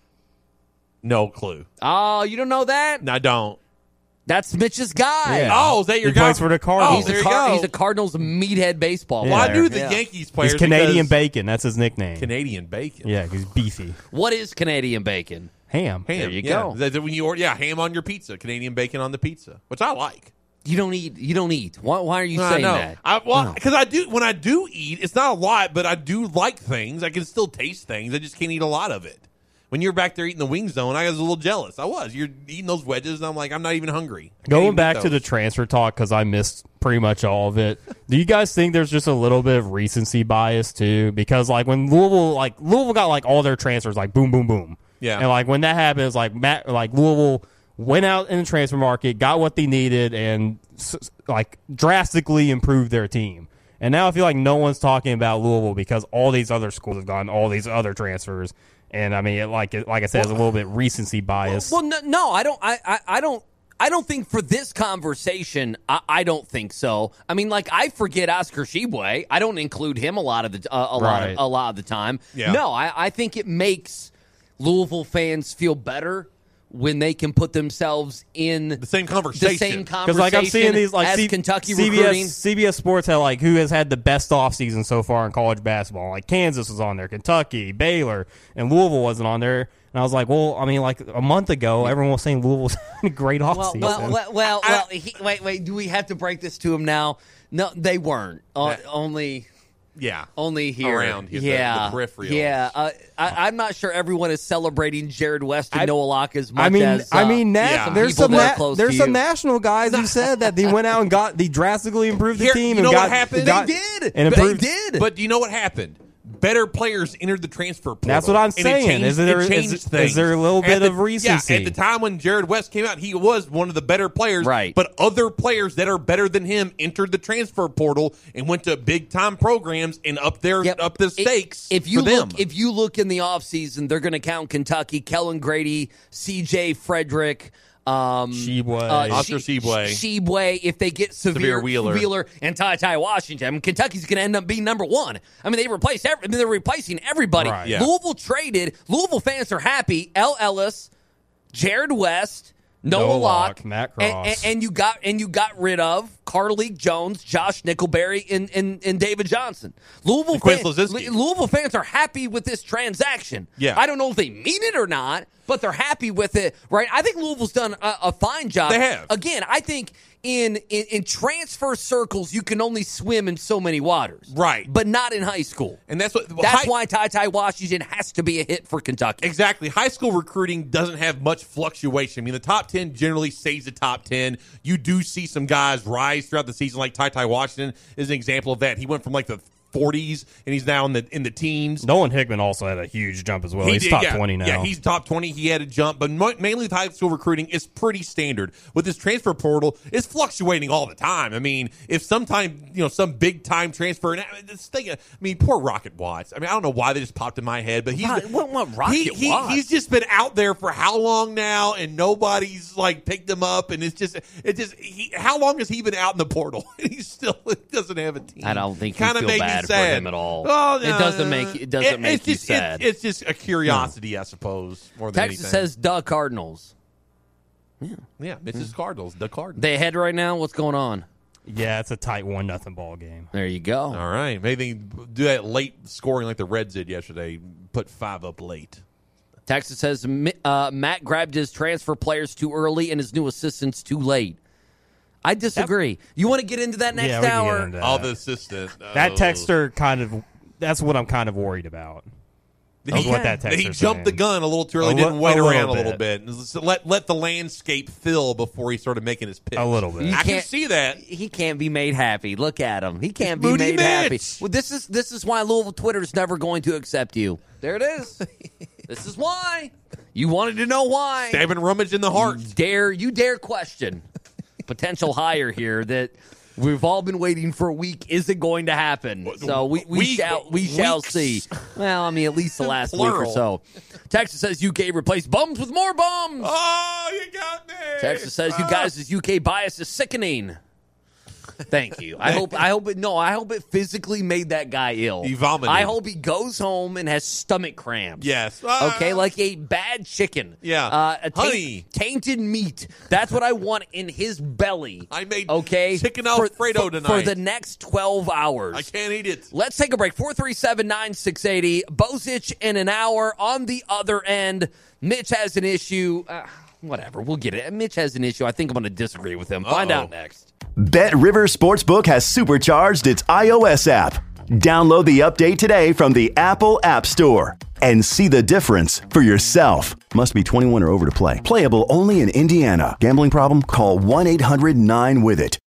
Speaker 4: No clue.
Speaker 3: Oh, you don't know that?
Speaker 4: No, I don't.
Speaker 3: That's Mitch's guy.
Speaker 8: Yeah.
Speaker 4: Oh, is that your
Speaker 8: He
Speaker 4: guy?
Speaker 8: plays for the Cardinals.
Speaker 4: Oh,
Speaker 3: He's,
Speaker 4: there
Speaker 3: a
Speaker 4: you
Speaker 3: Car-
Speaker 4: go.
Speaker 3: he's a Cardinals meathead baseball
Speaker 4: Well, I
Speaker 3: player.
Speaker 4: knew the
Speaker 3: Yeah.
Speaker 4: Yankees players.
Speaker 8: He's Canadian
Speaker 4: because-
Speaker 8: Bacon. That's his nickname.
Speaker 4: Canadian bacon.
Speaker 8: Yeah, he's beefy.
Speaker 3: What is Canadian bacon?
Speaker 8: Ham.
Speaker 4: Ham.
Speaker 3: There you
Speaker 4: yeah.
Speaker 3: go.
Speaker 4: Is that when you order, yeah, ham on your pizza, Canadian bacon on the pizza, which I like.
Speaker 3: You don't eat. You don't eat. Why, why are you
Speaker 4: No, I
Speaker 3: saying
Speaker 4: know.
Speaker 3: that?
Speaker 4: I, well,
Speaker 3: Oh.
Speaker 4: because I do when I do eat, it's not a lot, but I do like things. I can still taste things. I just can't eat a lot of it. When you're back there eating the wing zone, I was a little jealous. I was. You're eating those wedges, and I'm like, I'm not even hungry. I can't
Speaker 8: Going
Speaker 4: even
Speaker 8: back
Speaker 4: eat
Speaker 8: to the
Speaker 4: those.
Speaker 8: transfer talk because I missed pretty much all of it. Do you guys think there's just a little bit of recency bias too? Because like when Louisville, like Louisville got like all their transfers like boom, boom, boom.
Speaker 4: Yeah.
Speaker 8: And like when that happened, it's like Matt, like Louisville went out in the transfer market, got what they needed, and s- like drastically improved their team. And now I feel like no one's talking about Louisville because all these other schools have gotten all these other transfers. And I mean, it, like it, like I said, it's a little bit recency bias.
Speaker 3: Well, no, no I don't. I, I, I don't. I don't think for this conversation, I, I don't think so. I mean, like I forget Oscar Shibwe. I don't include him a lot of the uh, a lot
Speaker 8: Right.
Speaker 3: of, a lot of the time.
Speaker 4: Yeah.
Speaker 3: No, I, I think it makes Louisville fans feel better when they can put themselves in
Speaker 4: the same
Speaker 3: the
Speaker 4: conversation.
Speaker 3: same
Speaker 8: Because
Speaker 3: conversation
Speaker 8: like I'm seeing these like
Speaker 3: as
Speaker 8: C-
Speaker 3: Kentucky
Speaker 8: C B S,
Speaker 3: recruiting.
Speaker 8: C B S Sports had like who has had the best offseason so far in college basketball. Like Kansas was on there, Kentucky, Baylor, and Louisville wasn't on there. And I was like, well, I mean, like a month ago, everyone was saying Louisville was having a great
Speaker 3: Well,
Speaker 8: offseason.
Speaker 3: well, well, well, well he, wait, wait. Do we have to break this to him now? No, they weren't. Uh, only.
Speaker 4: Yeah.
Speaker 3: Only here.
Speaker 4: Around here, the-
Speaker 3: yeah.
Speaker 4: the peripheral.
Speaker 3: Yeah. Uh, I, I'm not sure everyone is celebrating Jared West and
Speaker 8: I-
Speaker 3: Noah Locke as much
Speaker 8: I mean,
Speaker 3: as uh,
Speaker 8: I mean, na-
Speaker 4: yeah.
Speaker 8: there's
Speaker 3: people
Speaker 8: some
Speaker 3: that are
Speaker 8: na-
Speaker 3: close
Speaker 8: there's
Speaker 3: to
Speaker 8: some
Speaker 3: you.
Speaker 8: national guys who said that they went out and got they drastically improved the
Speaker 4: Here-
Speaker 8: team.
Speaker 4: you
Speaker 8: and
Speaker 4: know
Speaker 8: got,
Speaker 4: what happened?
Speaker 8: got-
Speaker 3: They did.
Speaker 8: and
Speaker 3: They
Speaker 8: improved.
Speaker 3: did.
Speaker 4: But do you know what happened? Better players entered the transfer portal.
Speaker 8: That's what I'm
Speaker 4: And it
Speaker 8: saying.
Speaker 4: changed-
Speaker 8: Is there-
Speaker 4: it
Speaker 8: is-
Speaker 4: changed
Speaker 8: is
Speaker 4: things.
Speaker 8: there a little
Speaker 4: At
Speaker 8: bit
Speaker 4: the-
Speaker 8: of recency?
Speaker 4: Yeah, at the time when Jared West came out, he was one of the better players.
Speaker 3: Right.
Speaker 4: But other players that are better than him entered the transfer portal and went to big time programs and up their
Speaker 3: Yep.
Speaker 4: up the stakes
Speaker 3: If you
Speaker 4: for them.
Speaker 3: look, if you look in the offseason, they're going to count Kentucky, Kellen Grady, C J Frederick, um,
Speaker 8: Shibwe.
Speaker 4: Oscar Shibwe.
Speaker 3: Shibwe. If they get Severe,
Speaker 4: Severe Wheeler.
Speaker 3: Wheeler and Ty Ty Washington, I mean, Kentucky's going to end up being number one. I mean, they replaced. Every, I mean, they're replacing everybody.
Speaker 8: Right.
Speaker 4: Yeah.
Speaker 3: Louisville traded. Louisville fans are happy. L. Ellis, Jared West. Noah,
Speaker 8: Noah
Speaker 3: Locke,
Speaker 8: Locke, Matt
Speaker 3: and,
Speaker 8: Cross.
Speaker 3: and, and you got and you got rid of Carlik Jones, Josh Nickelberry, and, and, and David Johnson. Louisville
Speaker 4: And Quinn
Speaker 3: fans,
Speaker 4: Slazinski.
Speaker 3: Louisville fans are happy with this transaction.
Speaker 4: Yeah.
Speaker 3: I don't know if they mean it or not, but they're happy with it, right? I think Louisville's done a, a fine job.
Speaker 4: They have.
Speaker 3: Again, I think in, in in transfer circles you can only swim in so many waters,
Speaker 4: Right.
Speaker 3: But not in high school.
Speaker 4: and that's what
Speaker 3: That's
Speaker 4: high-
Speaker 3: why Ty Ty Washington has to be a hit for Kentucky.
Speaker 4: Exactly. High school recruiting doesn't have much fluctuation. I mean, the top ten generally stays the top ten. You do see some guys rise throughout the season, like Ty Ty Washington is an example of that. He went from like the forties and he's now in the in the teens.
Speaker 8: Nolan Hickman also had a huge jump as well. He's
Speaker 4: did,
Speaker 8: top
Speaker 4: yeah.
Speaker 8: twenty now.
Speaker 4: Yeah, he's top twenty. He had a jump, but mo- mainly with high school recruiting is pretty standard. With this transfer portal, it's fluctuating all the time. I mean, if sometime you know some big time transfer, and I- this thing, I mean, poor Rocket Watts. I mean, I don't know why they just popped in my head, but he's
Speaker 3: What- what- what Rocket
Speaker 4: he, he-
Speaker 3: Watts?
Speaker 4: he's just been out there for how long now, and nobody's like picked him up, and it's just it just he, how long has he been out in the portal? he still doesn't have a team.
Speaker 3: I don't think you
Speaker 4: Kinda
Speaker 3: feel
Speaker 4: made
Speaker 3: bad for
Speaker 4: sad.
Speaker 3: him at all.
Speaker 4: Well,
Speaker 3: it doesn't make it doesn't
Speaker 4: it,
Speaker 3: make
Speaker 4: it's
Speaker 3: you
Speaker 4: just,
Speaker 3: sad.
Speaker 4: It, it's just a curiosity, no. I suppose. More than
Speaker 3: Texas
Speaker 4: anything.
Speaker 3: says duh Cardinals.
Speaker 4: Yeah, yeah. Mitch's mm. Cardinals, the Cardinals.
Speaker 3: They ahead right now. What's going on?
Speaker 8: Yeah, it's a tight one nothing ball game.
Speaker 3: There you go.
Speaker 4: All right, maybe they do that late scoring like the Reds did yesterday. Put five up late.
Speaker 3: Texas says uh, Matt grabbed his transfer players too early and his new assistants too late. I disagree. That, you want to get into that next
Speaker 8: yeah, we
Speaker 3: hour?
Speaker 8: Can get into that.
Speaker 4: All the assistant.
Speaker 8: That
Speaker 4: oh.
Speaker 8: texter kind of. That's what I'm kind of worried about.
Speaker 4: He,
Speaker 8: what that
Speaker 4: he jumped
Speaker 8: saying.
Speaker 4: the gun a little too early.
Speaker 8: A
Speaker 4: didn't
Speaker 8: li-
Speaker 4: wait
Speaker 8: a
Speaker 4: around
Speaker 8: little
Speaker 4: a little bit. bit. Let let the landscape fill before he started making his pitch.
Speaker 8: A little bit.
Speaker 3: You
Speaker 4: I can see that.
Speaker 3: He can't be made happy. Look at him. He can't be
Speaker 4: Moody
Speaker 3: made
Speaker 4: Mitch.
Speaker 3: happy. Well, this is this is why Louisville Twitter is never going to accept you. There it is. This is why. You wanted to know why.
Speaker 4: Stabbing rummage in the heart.
Speaker 3: You dare you dare question potential hire here that we've all been waiting for a week isn't going to happen. So we, we
Speaker 4: Week,
Speaker 3: shall we shall
Speaker 4: weeks.
Speaker 3: see. Well, I mean at least the last
Speaker 4: Plural.
Speaker 3: week or so. Texas says U K replaced bums with more bums.
Speaker 4: Oh, you got me.
Speaker 3: Texas says you guys' U K bias is sickening. Thank you. I hope. I hope it. No, I hope it physically made that guy ill.
Speaker 4: He vomited.
Speaker 3: I hope he goes home and has stomach cramps.
Speaker 4: Yes. Uh,
Speaker 3: Okay, like a bad chicken.
Speaker 4: Yeah.
Speaker 3: Uh, a taint-
Speaker 4: Honey.
Speaker 3: tainted meat. That's what I want in his belly.
Speaker 4: I made
Speaker 3: okay
Speaker 4: chicken
Speaker 3: for,
Speaker 4: Alfredo
Speaker 3: for,
Speaker 4: tonight.
Speaker 3: for the next twelve hours.
Speaker 4: I can't eat it.
Speaker 3: Let's take a break. four three seven, nine six eight zero. Bozich in an hour. On the other end, Mitch has an issue. Uh, whatever. We'll get it. Mitch has an issue. I think I'm going to disagree with him. Find
Speaker 4: Uh-oh.
Speaker 3: out next.
Speaker 11: Bet Rivers Sportsbook has supercharged its iOS app. Download the update today from the Apple App Store and see the difference for yourself. Must be twenty-one or over to play. Playable only in Indiana. Gambling problem? Call one eight hundred nine with it.